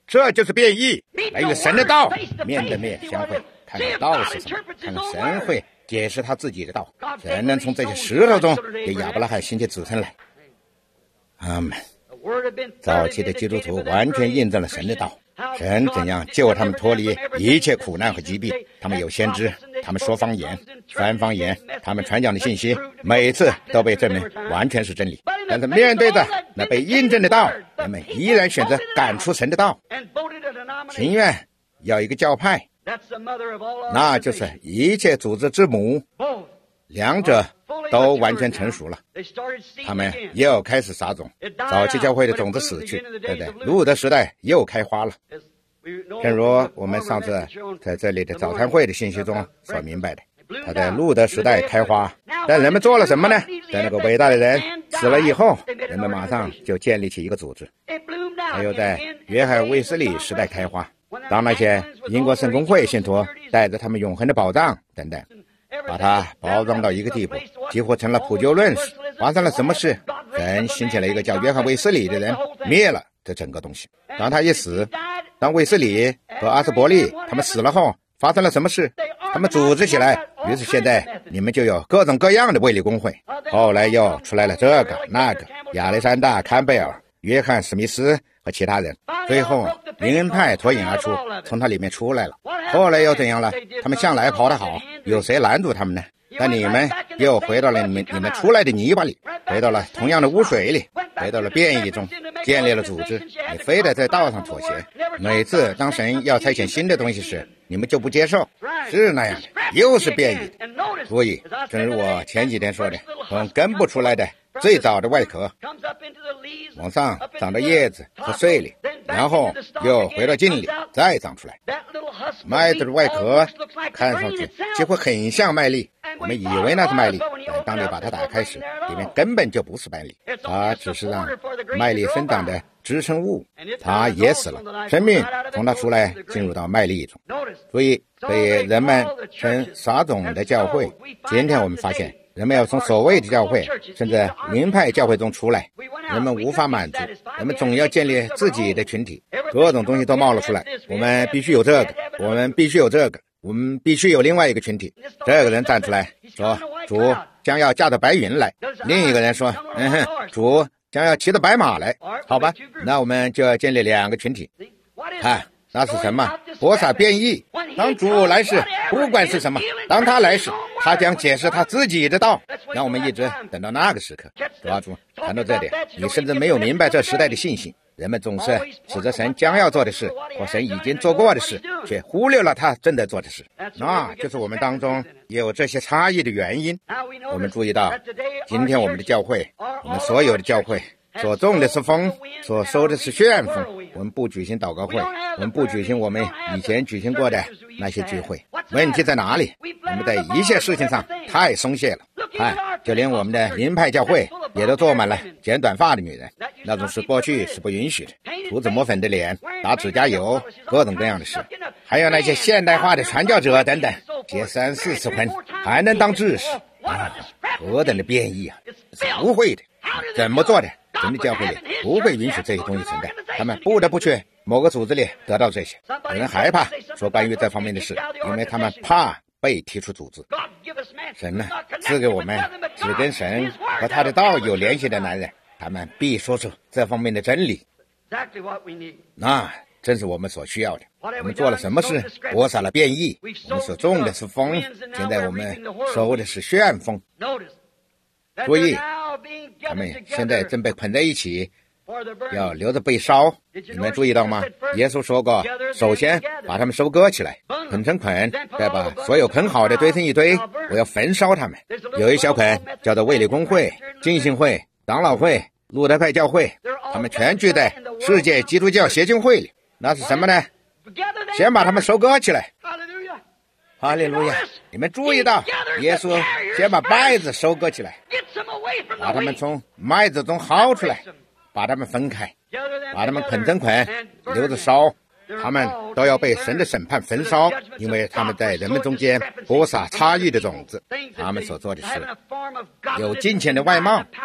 这就是变异，来与神的道面对面相会，看看道是什么，看看神会解释他自己的道。神能从这些石头中给亚伯拉罕兴起子孙来。阿们。早期的基督徒完全印证了神的道，神怎样救他们脱离一切苦难和疾病。他们有先知，他们说方言，翻方言，他们传讲的信息每次都被证明完全是真理。但是面对着那被印证的道，人们依然选择赶出神的道，情愿要一个教派，那就是一切组织之母。两者都完全成熟了，他们又开始撒种。早期教会的种子死去，对不对？路德时代又开花了。正如我们上次在这里的早餐会的信息中所明白的，他在路德时代开花，但人们做了什么呢？在那个伟大的人死了以后，人们马上就建立起一个组织。还有在约翰卫斯理时代开花，当那些英国圣公会信徒带着他们永恒的宝藏等等，把它包装到一个地步，几乎成了普救论时，发生了什么事？神兴起了一个叫约翰卫斯理的人，灭了这整个东西。当他一死，当卫斯理和阿斯伯利他们死了后，发生了什么事？他们组织起来，于是现在你们就有各种各样的卫理公会。后来又出来了这个那个，亚历山大、坎贝尔、约翰史密斯和其他人，最后灵恩派脱颖而出，从它里面出来了。后来又怎样了？他们向来跑得好，有谁拦住他们呢？但你们又回到了你们你们出来的泥巴里，回到了同样的污水里，回到了变异中，建立了组织。你非得在道上妥协。每次当神要差遣新的东西时，你们就不接受，是那样的，又是变异的。所以正如我前几天说的，从根部出来的最早的外壳，往上长到叶子和穗里，然后又回到茎里，再长出来。麦子的外壳看上去几乎很像麦粒，我们以为那是麦粒，但当你把它打开时，里面根本就不是麦粒，它只是让麦粒生长的支撑物，它也死了，生命从它出来进入到麦粒中。所以所以人们称撒种的教会，今天我们发现人们要从所谓的教会甚至灵派教会中出来，人们无法满足，人们总要建立自己的群体，各种东西都冒了出来，我们必须有这个，我们必须有这个，我们必须有另外一个群体。这个人站出来说主将要驾着白云来，另一个人说嗯哼，主将要骑着白马来。好吧，那我们就要建立两个群体。看那是什么？播撒变异。当主来时，不管是什么，当他来时，他将解释他自己的道。让我们一直等到那个时刻。抓住谈到这点，你甚至没有明白这时代的信息。人们总是指着神将要做的事或神已经做过的事，却忽略了他正在做的事。那就是我们当中有这些差异的原因。我们注意到今天我们的教会，我们所有的教会所种的是风，所收的是旋风。我们不举行祷告会，我们不举行我们以前举行过的那些聚会。问题在哪里？我们在一切事情上太松懈了。看，就连我们的灵派教会也都坐满了剪短发的女人，那种事过去是不允许的。涂脂抹粉的脸，打指甲油，各种各样的事。还有那些现代化的传教者等等，结三四次婚还能当志士啊，何等的变异啊！不会的，怎么做的？神的教会里不会允许这些东西存在，他们不得不去某个组织里得到这些。有人害怕说关于这方面的事，因为他们怕被踢出组织。神呢，赐给我们只跟神和他的道有联系的男人，他们必说出这方面的真理。那正是我们所需要的。我们做了什么事？播撒了变异。我们所种的是风，现在我们收的是旋风。所以他们现在正被捆在一起，要留着被烧。你们注意到吗？耶稣说过，首先把他们收割起来，捆成捆，再把所有捆好的堆成一堆，我要焚烧他们。有一小捆叫做卫理公会、浸信会、长老会、路德派教会，他们全聚在世界基督教协进会里。那是什么呢？先把他们收割起来。哈利路亚！你们注意到，耶稣先把麦子收割起来，把他们从麦子中薅出来，把他们分开，把他们捆成捆，留着烧。他们都要被神的审判焚烧，因为他们在人们中间播撒差异的种子。他们所做的事有金钱的外貌，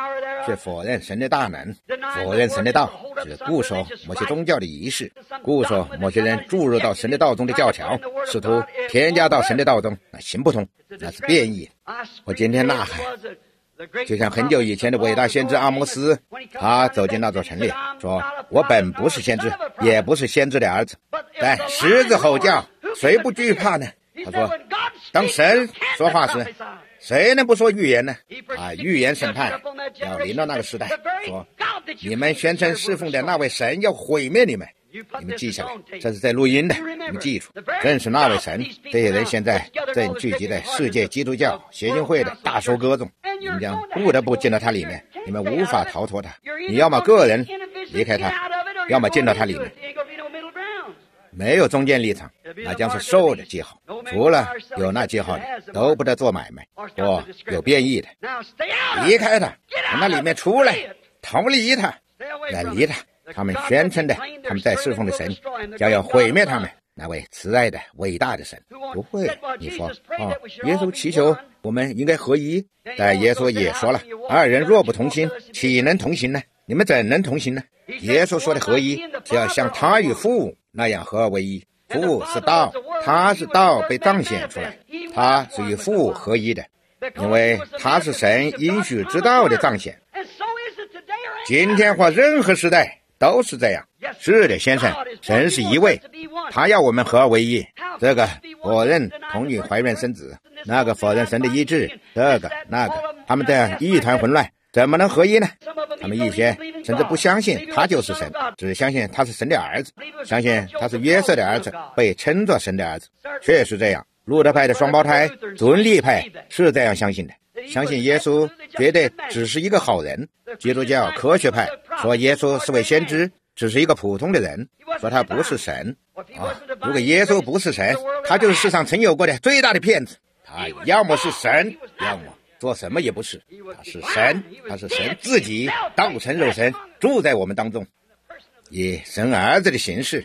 是否认神的大能，否认神的道，是固守某些宗教的仪式，固守某些人注入到神的道中的教条，试图添加到神的道中，那行不通，那是变异。我今天呐喊，就像很久以前的伟大先知阿摩斯，他走进那座城里，说：我本不是先知，也不是先知的儿子，但狮子吼叫，谁不惧怕呢？他说，当神说话时，谁能不说预言呢？啊，预言审判要临到那个时代，说你们宣称侍奉的那位神要毁灭你们，你们记下来，这是在录音的，你们记住，正是那位神。这些人现在正聚集在世界基督教协进会的大收割中，你们将不得不进到它里面，你们无法逃脱它。你要么个人离开它，要么进到它里面，没有中间立场，那将是兽的记号。除了有那记号的，都不得做买卖，或有变异的。离开它，从那里面出来，逃离它，来离它。他们宣称的，他们在侍奉的神将要毁灭他们，那位慈爱的伟大的神。不会，你说哦，耶稣祈求我们应该合一，但耶稣也说了，二人若不同心，岂能同行呢？你们怎能同行呢？耶稣说的合一是要像他与父那样合而为一。父是道，他是道被彰显出来，他是与父合一的，因为他是神应许之道的彰显。今天或任何时代都是这样。是的，先生，神是一位，他要我们合而为一。这个否认童女怀孕生子，那个否认神的医治，这个那个，他们这样一团混乱，怎么能合一呢？他们一些甚至不相信他就是神，只相信他是神的儿子，相信他是约瑟的儿子，被称作神的儿子。确实这样，路德派的双胞胎尊利派是这样相信的，相信耶稣绝对只是一个好人。基督教科学派说耶稣是位先知，只是一个普通的人，说他不是神。啊，如果耶稣不是神，他就是世上曾有过的最大的骗子。他要么是神，要么做什么也不是。他是神，他是神自己道成肉身，住在我们当中，以神儿子的形式。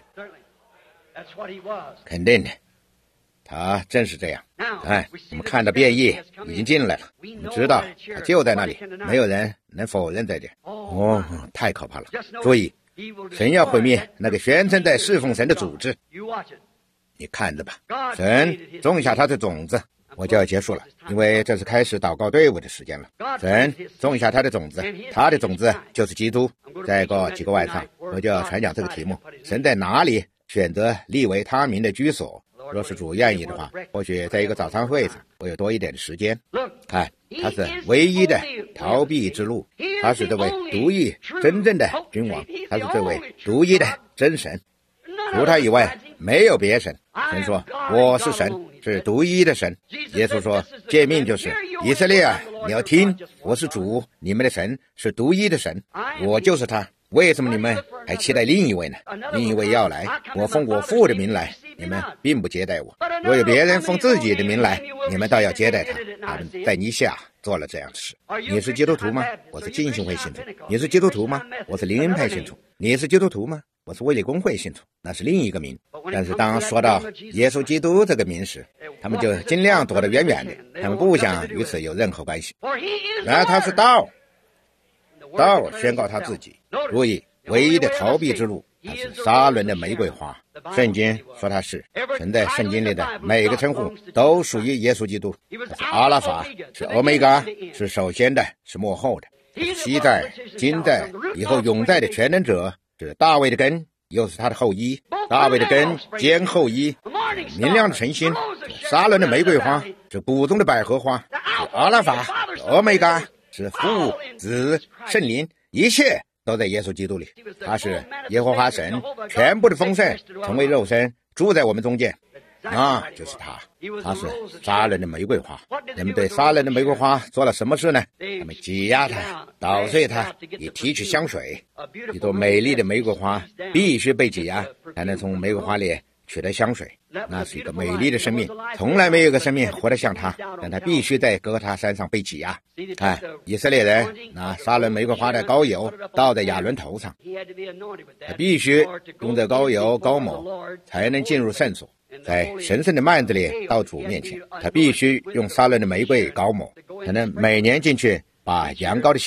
肯定的，他正是这样。哎，我们看到变异已经进来了，我们知道他就在那里，没有人能否认这点。哦，太可怕了！注意，神要毁灭那个宣称在侍奉神的组织。你看着吧，神种下他的种子。我就要结束了，因为这是开始祷告队伍的时间了。神种下他的种子，他的种子就是基督。再过几个晚上，我就要传讲这个题目：神在哪里选择立为他名的居所？若是主愿意的话，或许在一个早餐会上，我有多一点的时间。看，他是唯一的逃避之路，他是这位独一真正的君王，他是这位独一的真神，除他以外没有别神。神说：我是神，是独一的神。耶稣说：诫命就是以色列啊，你要听，我是主，你们的神是独一的神，我就是他。为什么你们还期待另一位呢？另一位要来，我奉我父的名来，你们并不接待我。若有别人奉自己的名来，你们倒要接待他。他们在尼西亚做了这样的事。你是基督徒吗？我是浸信会信徒。你是基督徒吗？我是灵恩派信徒。你是基督徒吗？我是卫理公会信徒。那是另一个名。但是当说到耶稣基督这个名时，他们就尽量躲得远远的，他们不想与此有任何关系。然而他是道，道宣告他自己。注意，唯一的逃避之路，他是沙伦的玫瑰花。圣经说他是，神在圣经里的每个称呼都属于耶稣基督。他是阿拉法，是欧米伽，是首先的，是末后的，是昔在、今在、以后永在的全能者，是大卫的根，又是他的后裔。大卫的根兼后裔，明亮的晨星，是沙伦的玫瑰花，是谷中的百合花，是阿拉法，是欧米伽，是父、子、圣灵，一切都在耶稣基督里。他是耶和华神全部的丰盛，成为肉身，住在我们中间。那就是他，他是杀人的玫瑰花。人们对杀人的玫瑰花做了什么事呢？他们挤压它，捣碎它，以提取香水。一朵美丽的玫瑰花必须被挤压，才能从玫瑰花里取得香水。那是一个美丽的生命，从来没有一个生命活得像它，但它必须在哥他山上被挤压。看，以色列人拿杀人玫瑰花的膏油倒在亚伦头上，他必须用这膏油膏抹，才能进入圣所。在神圣的幔子里到主面前，他必须用杀人的玫瑰膏抹，才能每年进去把羊羔的血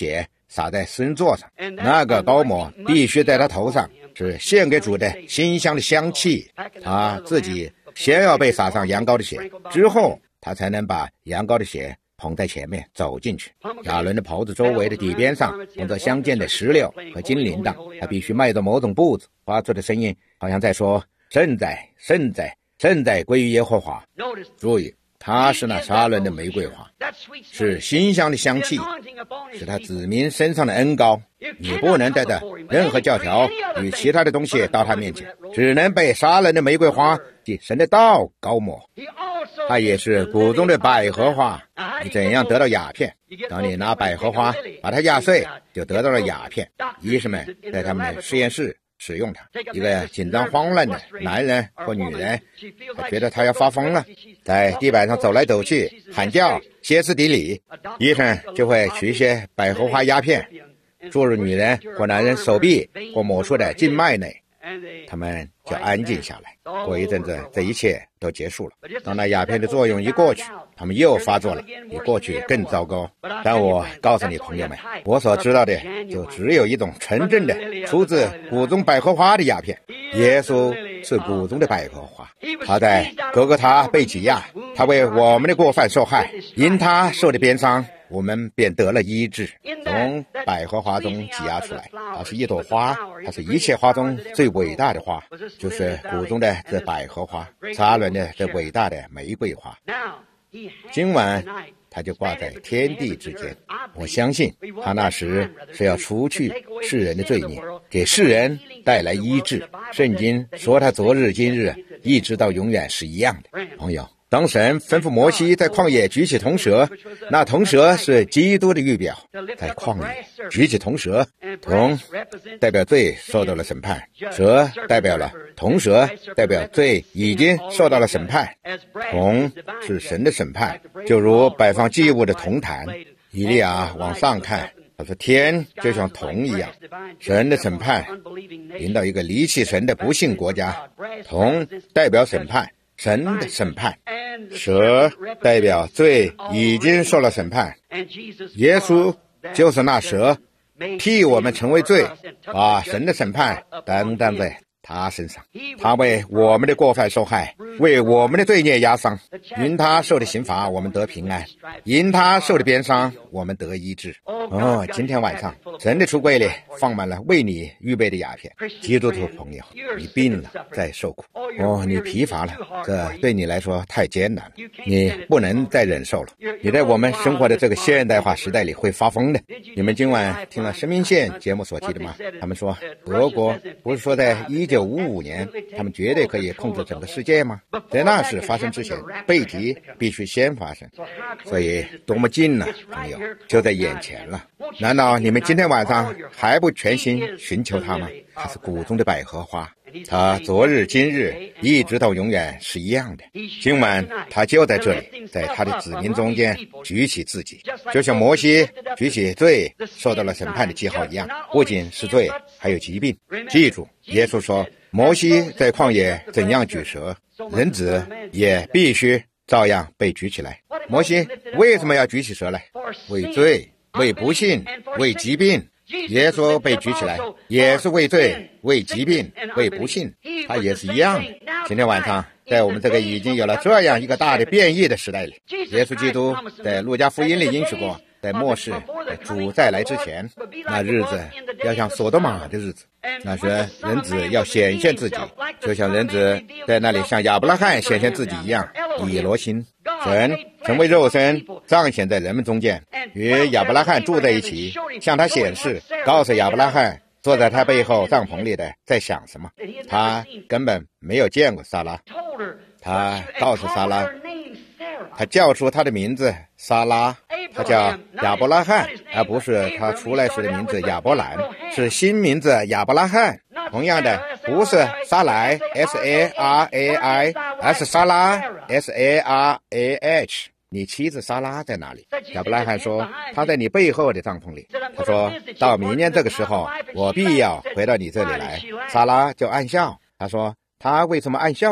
洒在施恩座上，那个膏抹必须在他头上，是献给主的馨香的香气。他自己先要被洒上羊羔的血，之后他才能把羊羔的血捧在前面走进去。亚伦的袍子周围的底边上缝着相间的石榴和金铃铛，他必须迈着某种步子，发出的声音好像在说：圣在，圣在，圣在归于耶和华。注意，他是那沙伦的玫瑰花，是馨香的香气，是他子民身上的恩膏。你不能带着任何教条与其他的东西到他面前，只能被沙伦的玫瑰花及神的道膏抹。它也是谷中的百合花。你怎样得到鸦片？当你拿百合花把它压碎，就得到了鸦片。医生们在他们的实验室使用它。一个紧张慌乱的男人或女人，他觉得他要发疯了，在地板上走来走去，喊叫，歇斯底里。医生就会取一些百合花鸦片注入女人或男人手臂或某处的静脉内，他们就安静下来。过一阵子，这一切都结束了。当那鸦片的作用一过去，他们又发作了，比过去更糟糕。但我告诉你朋友们，我所知道的就只有一种纯正的出自谷中百合花的鸦片。耶稣是谷中的百合花，他在哥哥他被挤压，他为我们的过犯受害，因他受的鞭伤，我们便得了医治。从百合花中挤压出来，它是一朵花，它是一切花中最伟大的花，就是谷中的这百合花，撒伦的这伟大的玫瑰花。今晚他就挂在天地之间，我相信他那时是要除去世人的罪孽，给世人带来医治。圣经说他昨日今日一直到永远是一样的。朋友，当神吩咐摩西在旷野举起铜蛇，那铜蛇是基督的预表。在旷野举起铜蛇，铜代表罪受到了审判，蛇代表了铜蛇代表罪已经受到了审判。铜是神的审判，就如摆放祭物的铜坛。以利亚往上看，他说天就像铜一样，神的审判临到一个离弃神的不幸国家。铜代表审判，神的审判，蛇代表罪已经受了审判。耶稣就是那蛇，替我们成为罪，把神的审判担当在他身上。他为我们的过犯受害，为我们的罪孽压伤，因他受的刑罚我们得平安，因他受的鞭伤我们得医治。哦，今天晚上神的橱柜里放满了为你预备的鸦片。基督徒朋友，你病了，在受苦。哦，你疲乏了，这对你来说太艰难了，你不能再忍受了。你在我们生活的这个现代化时代里会发疯的。你们今晚听了生命线节目所提的吗？他们说德国不是说在一九五五年他们绝对可以控制整个世界吗？在那事发生之前，背题必须先发生。所以多么近呢，朋友，就在眼前了。难道你们今天晚上还不全心寻求他吗？他是谷中的百合花，他昨日今日一直到永远是一样的。今晚他就在这里，在他的子民中间举起自己，就像摩西举起罪受到了审判的记号一样，不仅是罪，还有疾病。记住，耶稣说摩西在旷野怎样举蛇，人子也必须照样被举起来。摩西为什么要举起蛇来？为罪，为不信，为疾病。耶稣被举起来也是为罪，为疾病，为不信，他也是一样的。今天晚上在我们这个已经有了这样一个大的变异的时代里，耶稣基督在路加福音里应许过，在末世在主再来之前，那日子要像索多玛的日子，那时人子要显现自己，就像人子在那里向亚伯拉罕显现自己一样。以罗心，神成为肉身彰显在人们中间，与亚伯拉罕住在一起，向他显示，告诉亚伯拉罕坐在他背后帐篷里的在想什么。他根本没有见过撒拉，他告诉撒拉，他叫出他的名字撒拉，他叫亚伯拉罕，而不是他出来时的名字亚伯兰，是新名字亚伯拉罕。同样的，不是撒莱 S A R A I， 而是撒拉 S A R A H。 你妻子撒拉在哪里？亚伯拉罕说他在你背后的帐篷里。他说到明年这个时候，我必要回到你这里来。撒拉就暗笑。他说他为什么暗笑呢？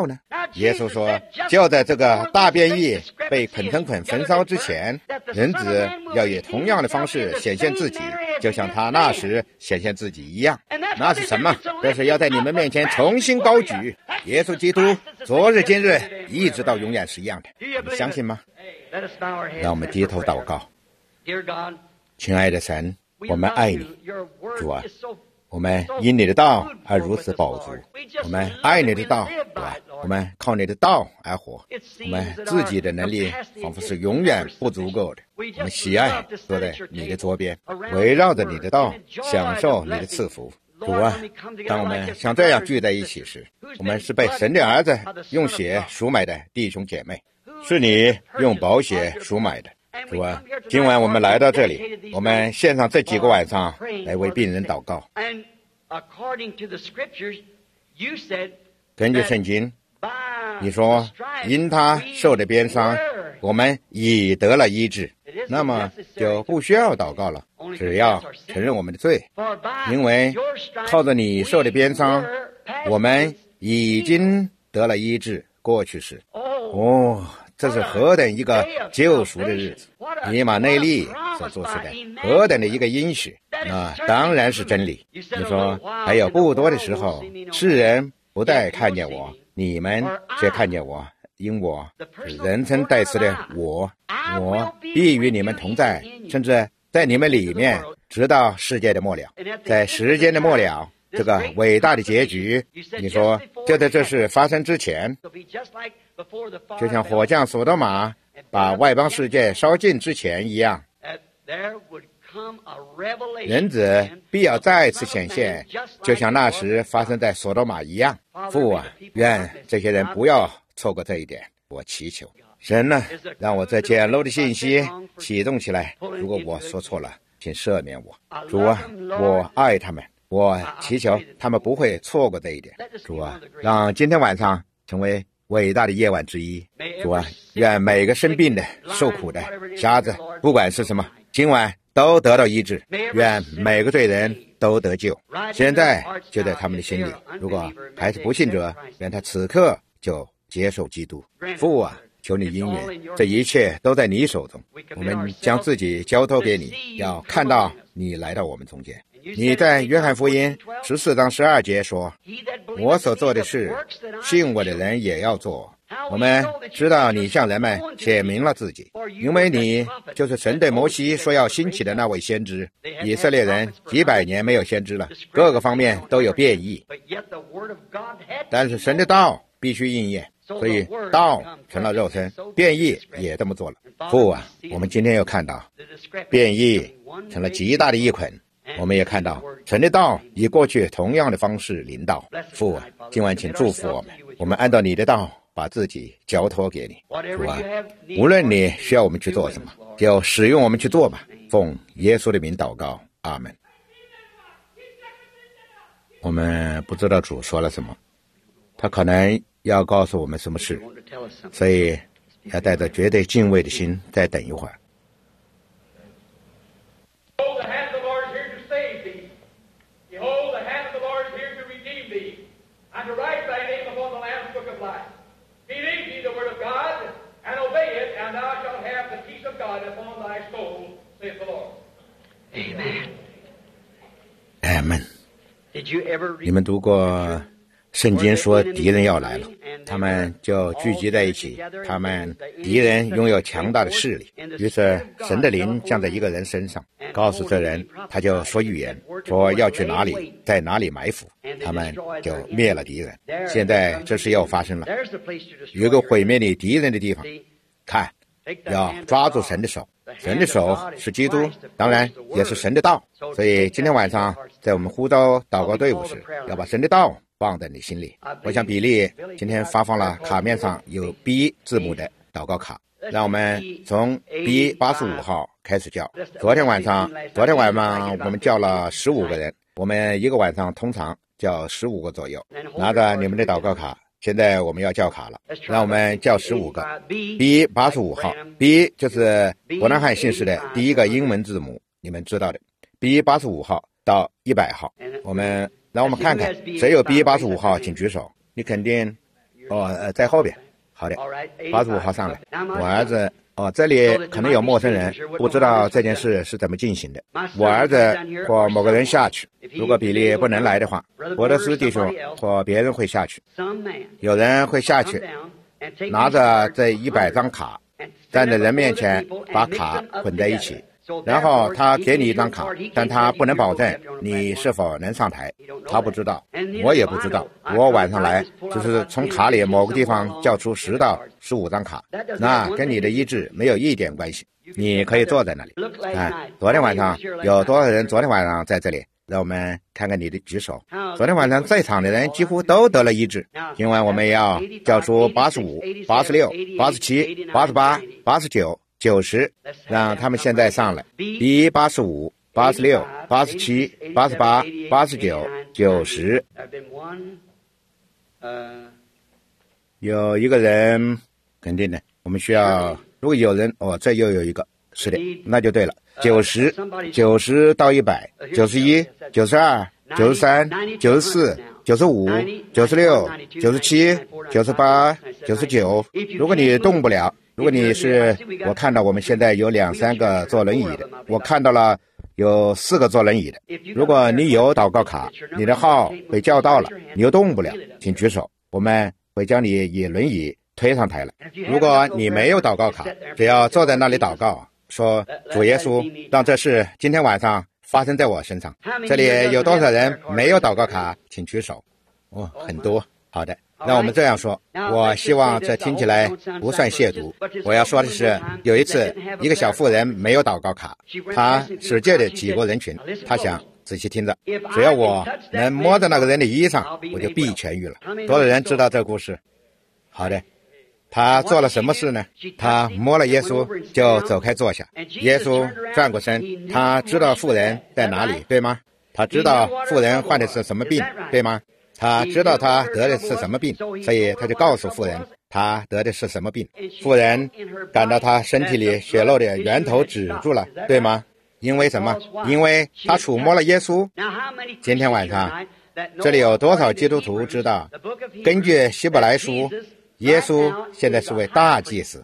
耶稣说，就在这个大变异被捆成捆焚烧之前，人子要以同样的方式显现自己，就像他那时显现自己一样。那是什么？这是要在你们面前重新高举耶稣基督，昨日今日一直到永远是一样的。你相信吗？让我们低头祷告。亲爱的神，我们爱你，主啊，我们因你的道而如此饱足，我们爱你的道，主啊，我们靠你的道而活，我们自己的能力仿佛是永远不足够的，我们喜爱坐在你的左边，围绕着你的道，享受你的赐福。主啊，当我们像这样聚在一起时，我们是被神的儿子用血赎买的弟兄姐妹，是你用宝血赎买的。主啊，今晚我们来到这里，我们献上这几个晚上来为病人祷告。根据圣经，你说因他受的鞭伤，我们已得了医治，那么就不需要祷告了，只要承认我们的罪，因为靠着你受的鞭伤，我们已经得了医治。过去时，哦，这是何等一个救赎的日子！以马内利所做出的何等的一个应许，那当然是真理。你说还有不多的时候，世人不但看见我，你们却看见我，因我是人称代词的我，我必与你们同在，甚至在你们里面，直到世界的末了。在时间的末了，这个伟大的结局，你说就在这事发生之前，就像火将索多玛把外邦世界烧尽之前一样，人子必要再次显现，就像那时发生在索多玛一样。父啊，愿这些人不要错过这一点，我祈求神呢，让我这简陋的信息启动起来。如果我说错了，请赦免我。主啊，我爱他们，我祈求他们不会错过这一点。主啊，让今天晚上成为伟大的夜晚之一。主啊，愿每个生病的、受苦的、瞎子，不管是什么，今晚都得到医治。愿每个罪人都得救，现在就在他们的心里。如果还是不信者，愿他此刻就接受基督。父啊，求你应允，这一切都在你手中，我们将自己交托给你，要看到你来到我们中间。你在约翰福音十四章十二节说，我所做的事，信我的人也要做。我们知道你向人们显明了自己，因为你就是神对摩西说要兴起的那位先知。以色列人几百年没有先知了，各个方面都有变异，但是神的道必须应验，所以道成了肉身，变异也这么做了。父啊，我们今天又看到变异成了极大的一捆，我们也看到神的道以过去同样的方式临到。父啊，今晚请祝福我们，我们按照你的道把自己交托给你。主啊，无论你需要我们去做什么，就使用我们去做吧。奉耶稣的名祷告，阿们。我们不知道主说了什么，他可能要告诉我们什么事，所以要带着绝对敬畏的心再等一会儿。阿们。你们读过圣经说敌人要来了，他们就聚集在一起，他们敌人拥有强大的势力，于是神的灵降在一个人身上，告诉这人，他就说预言，说要去哪里，在哪里埋伏，他们就灭了敌人。现在这事又发生了，有一个毁灭你敌人的地方，看，要抓住神的手，神的手是基督，当然也是神的道。所以今天晚上在我们呼召祷告队伍时，要把神的道放在你心里。我想比利今天发放了卡面上有 B 字母的祷告卡，让我们从 B 八十五号开始叫。昨天晚上昨天晚上我们叫了十五个人，我们一个晚上通常叫十五个左右。拿着你们的祷告卡，现在我们要叫卡了，让我们叫十五个。B 八十五号 B 就是伯南汉姓氏的第一个英文字母，你们知道的。B 八十五号到一百号，我们让我们看看谁有 B 八十五号请举手。你肯定哦，呃，在后边。好的，八十五号上来。我儿子，哦，这里可能有陌生人，不知道这件事是怎么进行的。我儿子或某个人下去，如果比利不能来的话，伯德斯弟兄或别人会下去。有人会下去，拿着这一百张卡，站在人面前，把卡混在一起。然后他给你一张卡，但他不能保证你是否能上台，他不知道，我也不知道。我晚上来就是从卡里某个地方叫出十到十五张卡，那跟你的医治没有一点关系。你可以坐在那里。看，昨天晚上有多少人昨天晚上在这里？让我们看看你的举手。昨天晚上在场的人几乎都得了医治。今晚我们要叫出八十五、八十六、八十七、八十八、八十九。九十，让他们现在上来。B 八十五、八十六、八十七、八十八、八十九、九十。有一个人，肯定的，我们需要。如果有人，哦，这又有一个，是的，那就对了。九十，九十到一百，九十一、九十二、九十三、九十四、九十五、九十六、九十七、九十八、九十九。如果你动不了。如果你是，我看到我们现在有两三个坐轮椅的，我看到了有四个坐轮椅的。如果你有祷告卡，你的号被叫到了，你又动不了，请举手，我们会将你以轮椅推上台来。如果你没有祷告卡，只要坐在那里祷告，说主耶稣，让这事今天晚上发生在我身上。这里有多少人没有祷告卡，请举手。哦，很多。好的，那我们这样说，我希望这听起来不算亵渎。我要说的是，有一次一个小妇人没有祷告卡，她使劲地挤过人群，她想，仔细听着，只要我能摸着那个人的衣裳，我就必痊愈了。多少人知道这个故事？好的，她做了什么事呢？她摸了耶稣就走开坐下，耶稣转过身，他知道妇人在哪里，对吗？他知道妇人患的是什么病，对吗？他知道他得的是什么病，所以他就告诉妇人他得的是什么病。妇人感到他身体里血肉的源头止住了，对吗？因为什么？因为他触摸了耶稣。今天晚上这里有多少基督徒知道，根据希伯来书，耶稣现在是位大祭司，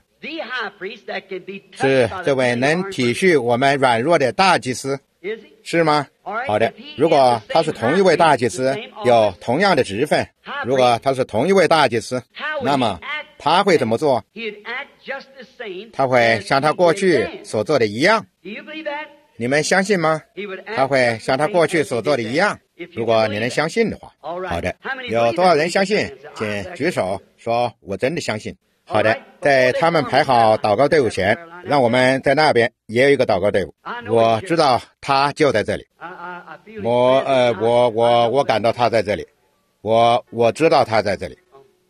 是这位能体恤我们软弱的大祭司，是吗？好的，如果他是同一位大祭司，有同样的职分，如果他是同一位大祭司，那么他会怎么做？他会像他过去所做的一样。你们相信吗？他会像他过去所做的一样。如果你能相信的话。好的，有多少人相信？请举手说我真的相信。好的，在他们排好祷告队伍前，让我们在那边也有一个祷告队伍。我知道他就在这里。我呃，我我我感到他在这里。我我知道他在这里。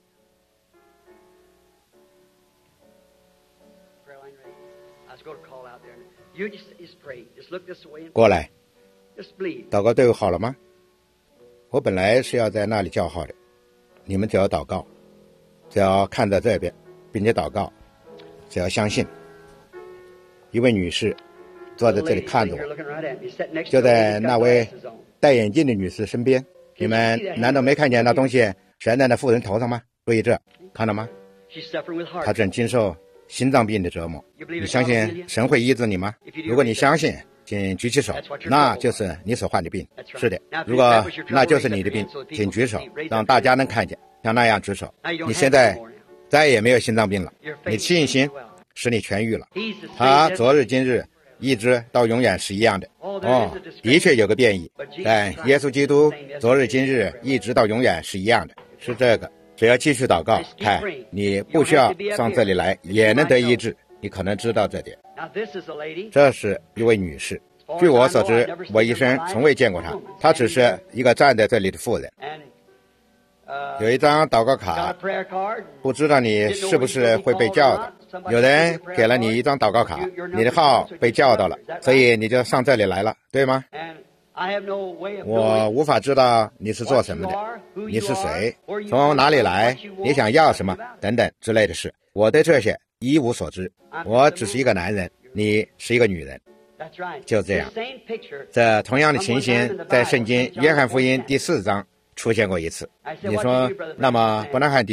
过来。祷告队伍好了吗？我本来是要在那里叫号的，你们只要祷告，只要看在这边，并且祷告，只要相信。一位女士坐在这里看着我，就在那位戴眼镜的女士身边。你们难道没看见那东西悬在那妇人头上吗？注意这，看到吗？她正经受心脏病的折磨。你相信神会医治你吗？如果你相信，请举起手，那就是你所患的病。是的，如果那就是你的病，请举手，让大家能看见，像那样举手。你现在再也没有心脏病了，你信心使你痊愈了。他昨日今日一直到永远是一样的。哦，的确有个变异，但耶稣基督昨日今日一直到永远是一样的，是这个。只要继续祷告，看，你不需要上这里来也能得医治，你可能知道这点。这是一位女士，据我所知，我一生从未见过她，她只是一个站在这里的妇人。有一张祷告卡，不知道你是不是会被叫的。有人给了你一张祷告卡，你的号被叫到了，所以你就上这里来了，对吗？我无法知道你是做什么的，你是谁，从哪里来，你想要什么等等之类的事，我对这些一无所知。我只是一个男人，你是一个女人，就这样。这同样的情形在圣经约翰福音第四章出现过一次。你说，那么伯纳汉弟兄，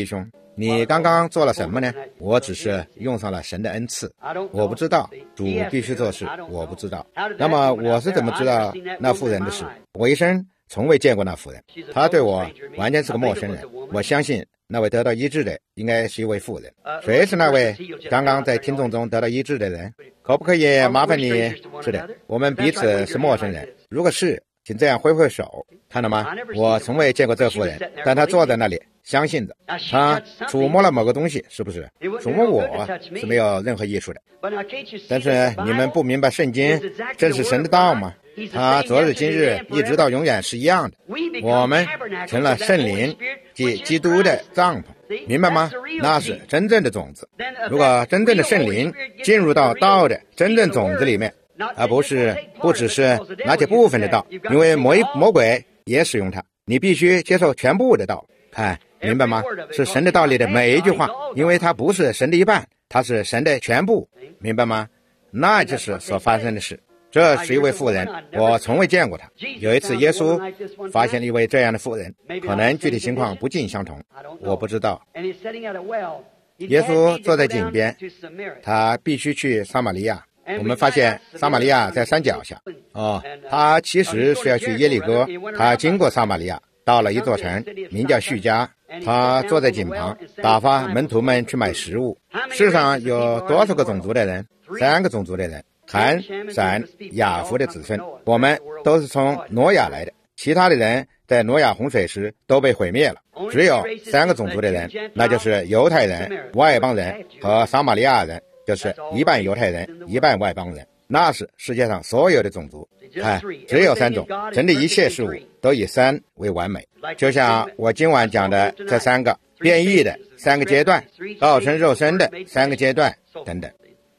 你刚刚做了什么呢？我只是用上了神的恩赐，我不知道主必须做事，我不知道。那么我是怎么知道那妇人的事？我一生从未见过那妇人，她对我完全是个陌生人。我相信那位得到医治的应该是一位妇人。谁是那位刚刚在听众中得到医治的人？可不可以麻烦你？是的，我们彼此是陌生人。如果是，请这样挥挥手，看到吗？我从未见过这妇人，但她坐在那里相信着，她触摸了某个东西，是不是？触摸我是没有任何益处的。但是你们不明白圣经正是神的道吗？他昨日今日一直到永远是一样的。我们成了圣灵即基督的帐篷，明白吗？那是真正的种子。如果真正的圣灵进入到道的真正种子里面，而不是不只是那些部分的道，因为魔魔鬼也使用它，你必须接受全部的道。看明白吗？是神的道里的每一句话，因为它不是神的一半，它是神的全部，明白吗？那就是所发生的事。这是一位妇人，我从未见过她。有一次耶稣发现了一位这样的妇人，可能具体情况不尽相同，我不知道。耶稣坐在井边，他必须去撒玛利亚。我们发现撒玛利亚在山脚下，哦，他其实是要去耶利哥，他经过撒玛利亚，到了一座城名叫叙加，他坐在井旁打发门徒们去买食物。世上有多少个种族的人？三个种族的人，含、闪、雅弗的子孙，我们都是从挪亚来的，其他的人在挪亚洪水时都被毁灭了，只有三个种族的人，那就是犹太人、外邦人和撒玛利亚人，就是一半犹太人一半外邦人，那是世界上所有的种族。看，只有三种，神的一切事物都以三为完美。就像我今晚讲的这三个变异的三个阶段，道成肉身的三个阶段等等。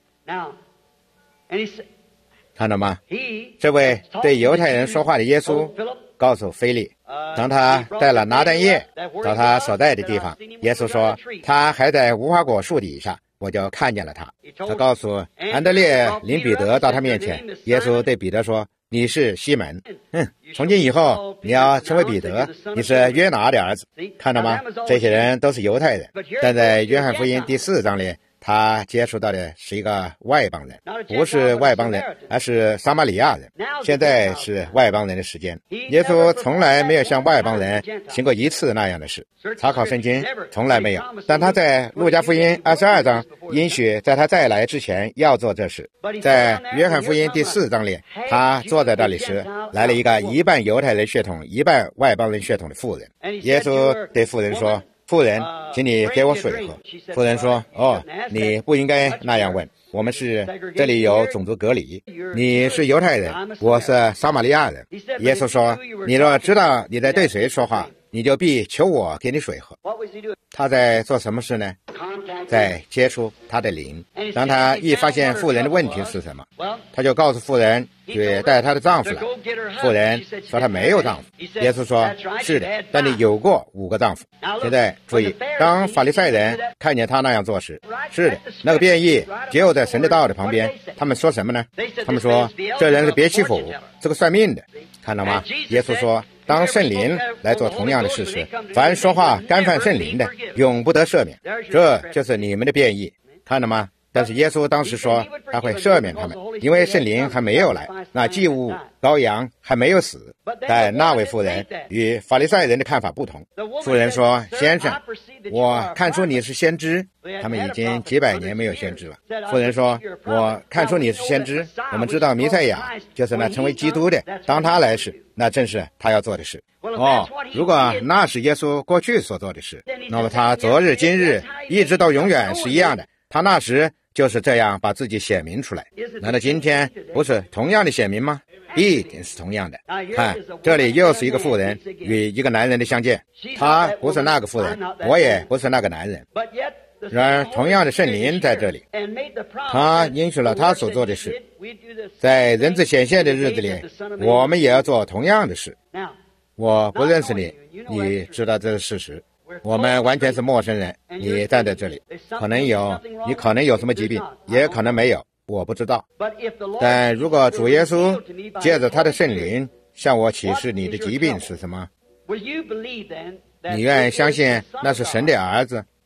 看到吗？这位对犹太人说话的耶稣告诉腓利，当他带了拿但业到他所在的地方，耶稣说他还在无花果树底下，我就看见了他。他告诉安德烈领彼得到他面前，耶稣对彼得说，你是西门，嗯，从今以后你要成为彼得，你是约拿的儿子。看到吗？这些人都是犹太人，但在约翰福音第四章里，他接触到的是一个外邦人，不是外邦人，而是撒玛利亚人。现在是外邦人的时间。耶稣从来没有向外邦人行过一次那样的事，查考圣经从来没有，但他在路加福音二十二章应许在他再来之前要做这事。在约翰福音第四章里，他坐在那里时，来了一个一半犹太人血统一半外邦人血统的妇人。耶稣对妇人说，妇人，请你给我水喝。妇人说，哦，你不应该那样问，我们是这里有种族隔离，你是犹太人，我是撒玛利亚人。耶稣说，你若知道你在对谁说话，你就必求我给你水喝。他在做什么事呢？在接触他的灵。当他一发现妇人的问题是什么，他就告诉妇人去带她的丈夫来。妇人说她没有丈夫。耶稣说，是的，但你有过五个丈夫。现在注意，当法利赛人看见他那样做时，是的，那个变异就在神的道的旁边，他们说什么呢？他们说，这人是别欺负，是个算命的。看到吗？耶稣说，当圣灵来做同样的事时，凡说话干犯圣灵的，永不得赦免。这就是你们的变异，看到吗？但是耶稣当时说他会赦免他们，因为圣灵还没有来，那祭物羔羊还没有死。但那位妇人与法利赛人的看法不同。妇人说，先生，我看出你是先知。他们已经几百年没有先知了。妇人说，我看出你是先知，我们知道弥赛亚就是那成为基督的，当他来时，那正是他要做的事。哦，如果那是耶稣过去所做的事，那么他昨日今日一直到永远是一样的，他那时就是这样把自己显明出来。难道今天不是同样的显明吗？一定是同样的。看，这里又是一个妇人与一个男人的相见，他不是那个妇人，我也不是那个男人。然而同样的圣灵在这里，他应许了他所做的事。在人子显现的日子里，我们也要做同样的事。我不认识你，你知道这是事实，我们完全是陌生人，你站在这里，可能有你可能有什么疾病，也可能没有，我不知道。但如果主耶稣借着他的圣灵向我启示你的疾病是什么，你愿相信那是神的儿子，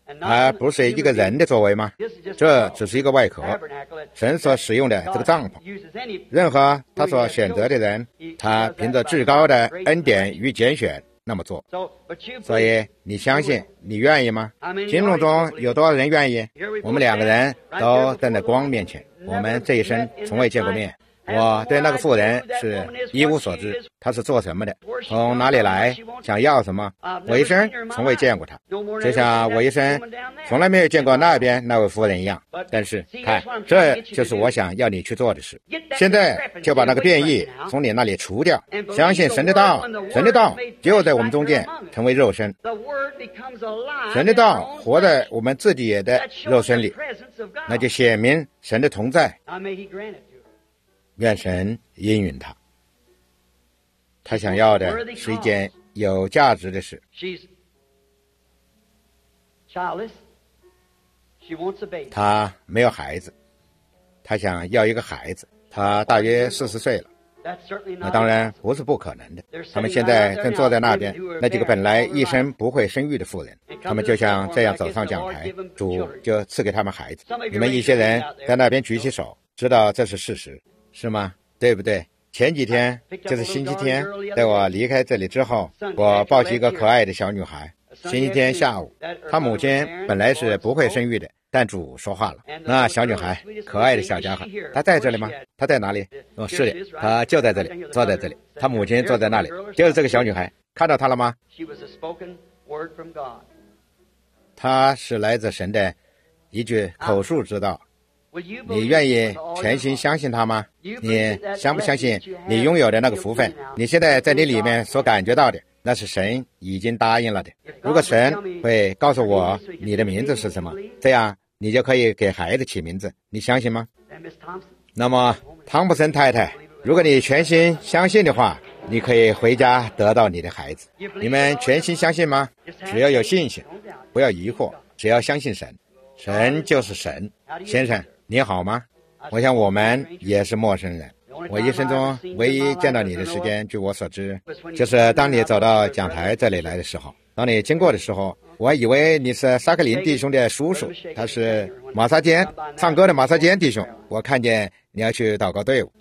而不是一个人的作为吗？这只是一个外壳，神所使用的这个帐篷。任何他所选择的人，他凭着至高的恩典与拣选那么做。所以你相信，你愿意吗？听众中有多少人愿意？我们两个人都站在光面前，我们这一生从未见过面。我对那个妇人是一无所知，她是做什么的，从哪里来，想要什么，我一生从未见过她，就像我一生从来没有见过那边那位妇人一样。但是看，这就是我想要你去做的事。现在就把那个变异从你那里除掉，相信神的道，神的道就在我们中间成为肉身，神的道活在我们自己的肉身里，那就显明神的同在。愿神应允他，他想要的是一件有价值的事。他没有孩子，他想要一个孩子，他大约四十岁了，那当然不是不可能的。他们现在正坐在那边，那几个本来一生不会生育的妇人，他们就像这样走上讲台，主就赐给他们孩子。你们一些人在那边举起手，知道这是事实，是吗？对不对？前几天就是星期天，在我离开这里之后，我抱起一个可爱的小女孩。星期天下午，她母亲本来是不会生育的，但主说话了。那小女孩，可爱的小家伙，她在这里吗？她在哪里？哦，是的，她就在这里，坐在这里。她母亲坐在那里，就是这个小女孩，看到她了吗？她是来自神的一句口述之道。你愿意全心相信他吗？你相不相信你拥有的那个福分，你现在在你里面所感觉到的，那是神已经答应了的。如果神会告诉我你的名字是什么，这样你就可以给孩子起名字，你相信吗？那么汤普森太太，如果你全心相信的话，你可以回家得到你的孩子。你们全心相信吗？只要有信心，不要疑惑，只要相信神，神就是神。先生你好吗？我想我们也是陌生人。我一生中唯一见到你的时间，据我所知，就是当你走到讲台这里来的时候。当你经过的时候，我还以为你是萨克林弟兄的叔叔，他是马萨坚唱歌的马萨坚弟兄。我看见你要去祷告队伍。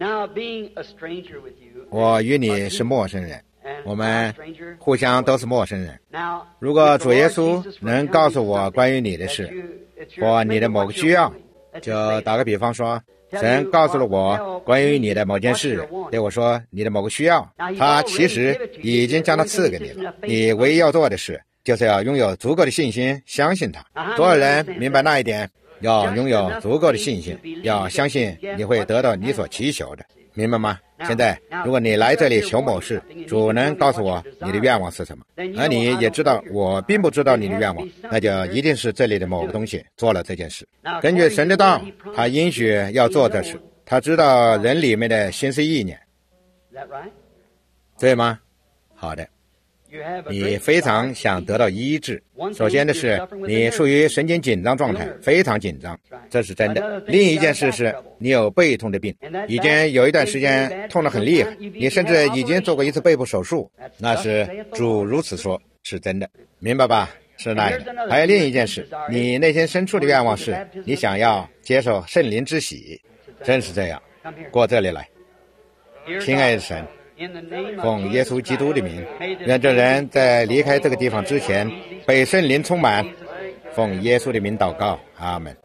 我与你是陌生人，我们互相都是陌生人。如果主耶稣能告诉我关于你的事，或你的某个需要，就打个比方说，神告诉了我关于你的某件事，对我说你的某个需要，他其实已经将它赐给你了。你唯一要做的事，就是要拥有足够的信心，相信他。多少人明白那一点？要拥有足够的信心，要相信你会得到你所祈求的，明白吗？现在如果你来这里求某事，主能告诉我你的愿望是什么，而你也知道我并不知道你的愿望，那就一定是这里的某个东西做了这件事。根据神的道，他应许要做这事，他知道人里面的心思意念，对吗？好的，你非常想得到医治。首先的是，你处于神经紧张状态，非常紧张，这是真的。另一件事是，你有背痛的病，已经有一段时间痛得很厉害，你甚至已经做过一次背部手术，那是主如此说，是真的，明白吧？是那样的。还有另一件事，你内心深处的愿望是，你想要接受圣灵之洗，真是这样。过这里来，亲爱的神，奉耶稣基督的名，愿这人在离开这个地方之前被圣灵充满。奉耶稣的名祷告，阿们。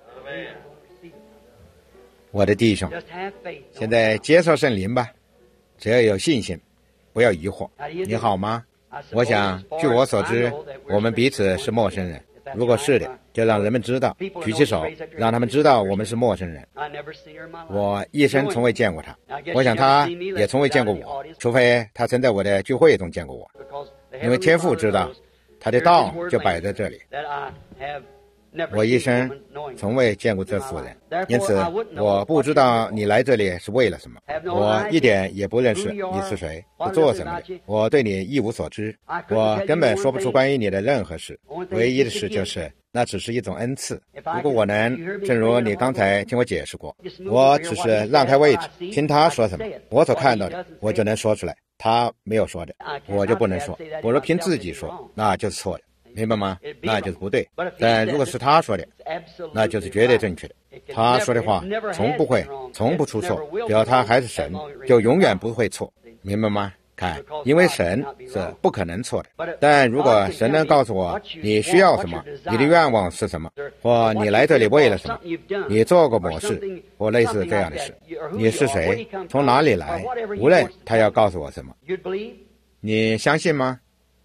我的弟兄，现在接受圣灵吧，只要有信心，不要疑惑。你好吗？我想据我所知，我们彼此是陌生人。如果是的，就让人们知道，举起手，让他们知道我们是陌生人。我一生从未见过他，我想他也从未见过我，除非他曾在我的聚会中见过我。因为天父知道，他的道就摆在这里。我一生从未见过这妇人，因此我不知道你来这里是为了什么。我一点也不认识你是谁，是做什么的，我对你一无所知，我根本说不出关于你的任何事。唯一的事就是，那只是一种恩赐。如果我能，正如你刚才听我解释过，我只是让开位置，听他说什么，我所看到的，我就能说出来。他没有说的，我就不能说。我若凭自己说，那就是错的。 明白吗？那就是不对。但如果是他说的，那就是绝对正确的。他说的话从不会，从不出错，只要他还是神，就永远不会错，明白吗？看，因为神是不可能错的。但如果神能告诉我你需要什么，你的愿望是什么，或你来这里为了什么，你做过某事或类似这样的事，你是谁，从哪里来，无论他要告诉我什么，你相信吗？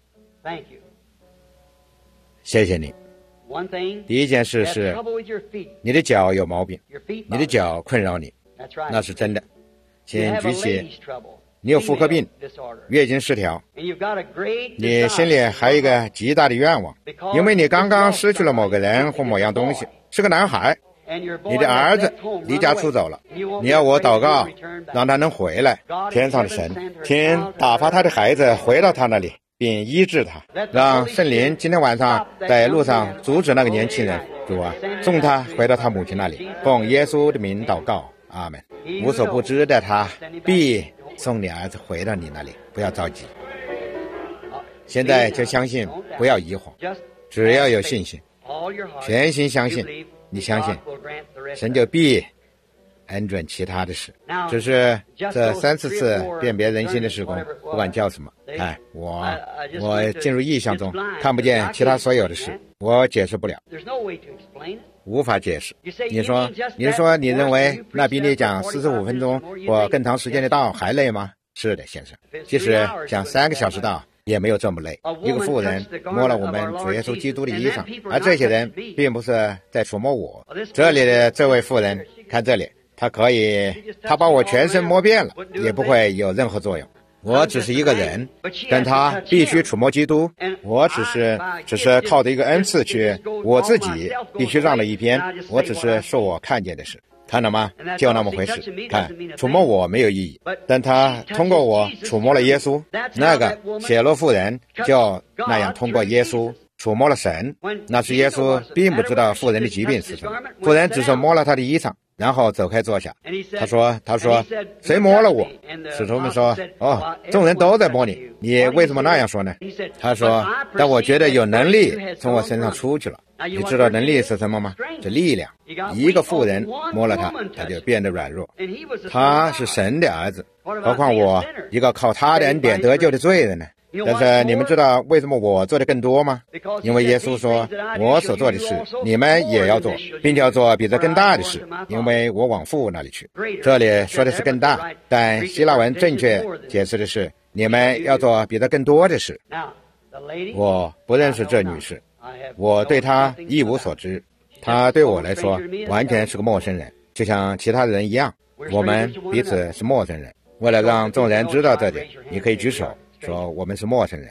谢谢你。第一件事是你的脚有毛病，你的脚困扰你，那是真的。请举起。你有妇科病，月经失调，你心里还有一个极大的愿望，因为你刚刚失去了某个人或某样东西，是个男孩，你的儿子离家出走了，你要我祷告让他能回来。天上的神，请打发他的孩子回到他那里，并医治他，让圣灵今天晚上在路上阻止那个年轻人，主啊，送他回到他母亲那里，奉耶稣的名祷告，阿们。无所不知的他必送你儿子回到你那里，不要着急。现在就相信，不要疑惑，只要有信心，全心相信。你相信，神就必恩准其他的事。只是这三四次辨别人心的事工，不管叫什么，看我，我进入异象中，看不见其他所有的事，我解释不了，无法解释。你说，你说你认为那比你讲四十五分钟或更长时间的道还累吗？是的，先生。即使讲三个小时道，也没有这么累。一个妇人摸了我们主耶稣基督的衣裳，而这些人并不是在触摸我。这里的这位妇人，看这里，她可以，她把我全身摸遍了，也不会有任何作用。我只是一个人，但他必须触摸基督。我只是只是靠着一个恩赐去，我自己必须让了一边，我只是说我看见的事，看到吗？就那么回事。看，触摸我没有意义，但他通过我触摸了耶稣。那个血罗妇人就那样通过耶稣触摸了神。那是耶稣并不知道妇人的疾病是什么，妇人只是摸了他的衣裳，然后走开坐下。他说他说谁摸了我？使徒们说，哦，众人都在摸你，你为什么那样说呢？他说，但我觉得有能力从我身上出去了。你知道能力是什么吗？是力量。一个妇人摸了他，他就变得软弱。他是神的儿子，何况我一个靠他的恩典得救的罪人呢？但是你们知道为什么我做的更多吗？因为耶稣说，我所做的事你们也要做，并且要做比这更大的事，因为我往父那里去。这里说的是更大，但希腊文正确解释的是你们要做比这更多的事。我不认识这女士，我对她一无所知，她对我来说完全是个陌生人，就像其他人一样，我们彼此是陌生人。为了让众人知道这点，你可以举手说我们是陌生人。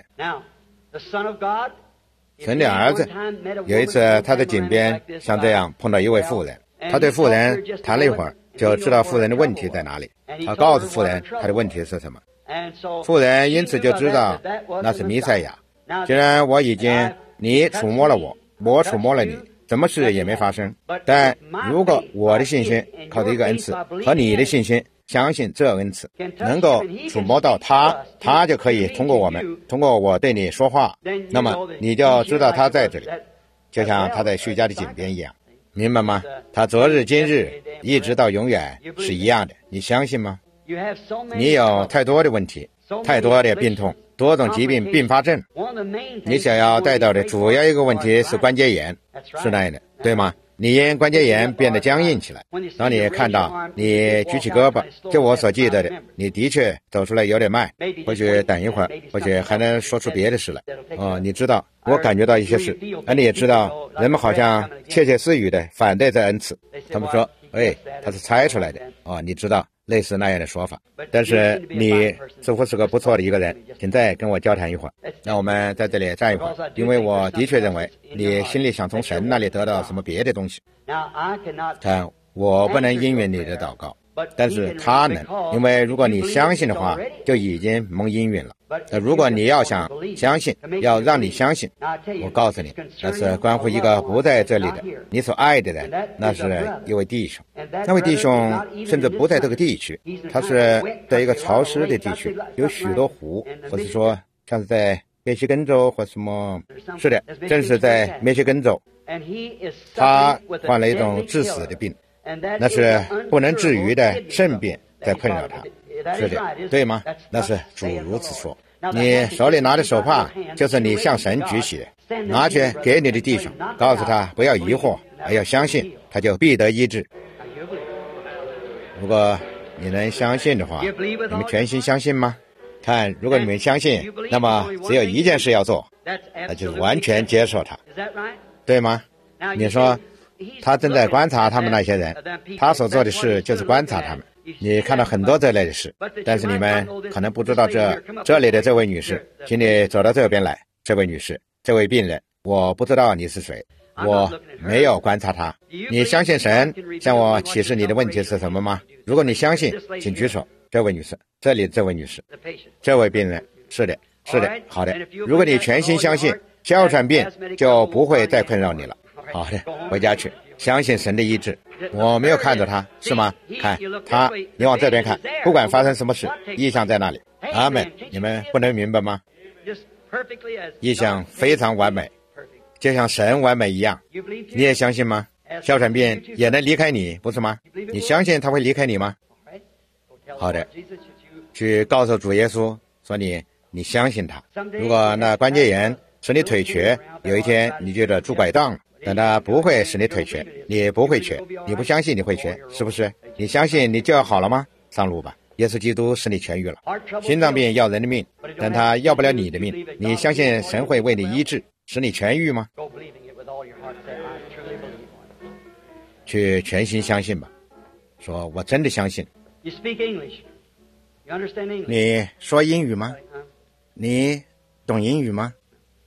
神的儿子有一次他在井边像这样碰到一位妇人，他对妇人谈了一会儿，就知道妇人的问题在哪里。他告诉妇人他的问题是什么，妇人因此就知道那是弥赛亚。既然我已经你触摸了我，我触摸了你，什么事也没发生。但如果我的信心靠着一个恩赐和你的信心相信这恩赐能够触摸到他，他就可以通过我们，通过我对你说话，那么你就知道他在这里，就像他在叙加的井边一样，明白吗？他昨日今日一直到永远是一样的，你相信吗？你有太多的问题，太多的病痛，多种疾病并发症，你想要带到的主要一个问题是关节炎，是那样的，对吗？你因关节炎变得僵硬起来，当你看到你举起胳膊，就我所记得的，你的确走出来有点慢，或许等一会儿，或许还能说出别的事来。哦，你知道，我感觉到一些事，而你也知道，人们好像窃窃私语的反对这恩赐，他们说，哎，他是猜出来的。哦，你知道，类似那样的说法。但是你似乎是个不错的一个人，请再跟我交谈一会儿。那我们在这里站一会儿，因为我的确认为你心里想从神那里得到什么别的东西。看，我不能应允你的祷告，但是他能，因为如果你相信的话，就已经蒙应允了。那如果你要想相信，要让你相信，我告诉你，那是关乎一个不在这里的你所爱的人，那是一位弟兄。那位弟兄甚至不在这个地区，他是在一个潮湿的地区，有许多湖，或者说像是在密歇根州或什么？是的，正是在密歇根州。他患了一种致死的病，那是不能治愈的肾病在困扰他。是的，对吗？那是主如此说。你手里拿的手帕就是你向神举起的，拿去给你的弟兄，告诉他不要疑惑，而要相信，他就必得医治。如果你能相信的话，你们全心相信吗？看，如果你们相信，那么只有一件事要做，那就是完全接受他，对吗？你说他正在观察他们那些人，他所做的事就是观察他们。你看到很多这类的事，但是你们可能不知道这这里的这位女士，请你走到这边来。这位女士，这位病人，我不知道你是谁，我没有观察他。你相信神向我启示你的问题是什么吗？如果你相信，请举手。这位女士，这里这位女士，这位病人，是的，是的，好的。如果你全心相信，哮喘病就不会再困扰你了。好的，回家去，相信神的医治。我没有看着他，是吗？看他，你往这边看，不管发生什么事，异象在那里。阿们，你们不能明白吗？异象非常完美，就像神完美一样。你也相信吗？哮喘病也能离开你，不是吗？你相信他会离开你吗？好的，去告诉主耶稣说你你相信他。如果那关节炎使你腿瘸，有一天你觉得拄拐杖了，但他不会使你腿瘸，你不会瘸，你不相信你会瘸，是不是？你相信你就要好了吗？上路吧，耶稣基督使你痊愈了。心脏病要人的命，但他要不了你的命。你相信神会为你医治，使你痊愈吗？去全心相信吧，说我真的相信。你说英语吗？你懂英语吗？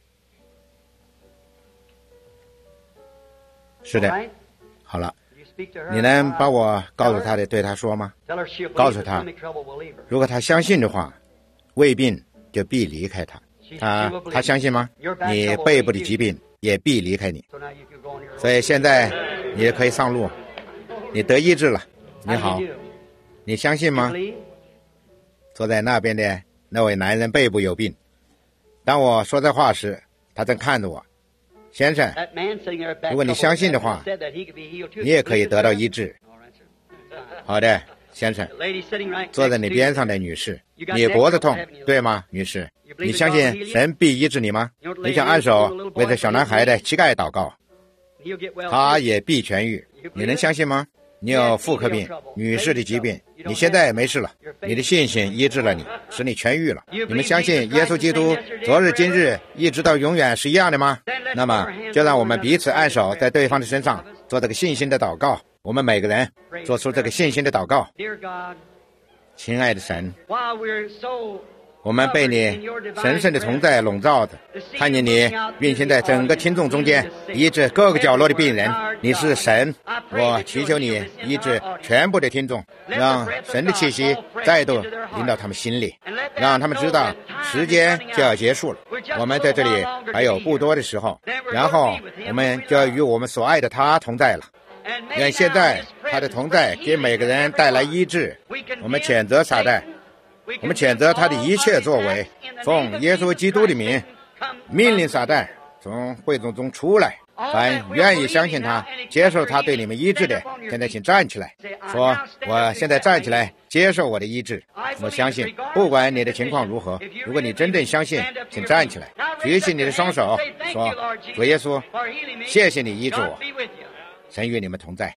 是的，好了，你能把我告诉他的对他说吗？告诉他，如果他相信的话，胃病就必离开他。他他相信吗？你背部的疾病也必离开你。所以现在你可以上路，你得医治了。你好，你相信吗？坐在那边的那位男人背部有病，当我说这话时，他正看着我。先生，如果你相信的话，你也可以得到医治。好的，先生，坐在你边上的女士，你脖子痛，对吗，女士？你相信神必医治你吗？你想按手为这小男孩的膝盖祷告，他也必痊愈。你能相信吗？你有妇科病、女士的疾病，你现在没事了，你的信心医治了你，使你痊愈了。你们相信耶稣基督昨日今日一直到永远是一样的吗？那么就让我们彼此按手在对方的身上，做这个信心的祷告。我们每个人做出这个信心的祷告。亲爱的神，我们被你神圣的同在笼罩着，看见你运行在整个听众中间，医治各个角落的病人。你是神，我祈求你医治全部的听众，让神的气息再度临到他们心里，让他们知道时间就要结束了，我们在这里还有不多的时候，然后我们就要与我们所爱的他同在了。愿现在他的同在给每个人带来医治。我们谴责撒旦，我们谴责他的一切作为，奉耶稣基督的名命令撒旦从会众中出来。凡愿意相信他，接受他对你们医治的，现在请站起来，说我现在站起来接受我的医治。我相信不管你的情况如何，如果你真正相信，请站起来，举起你的双手，说主耶稣，谢谢你医治我，神与你们同在。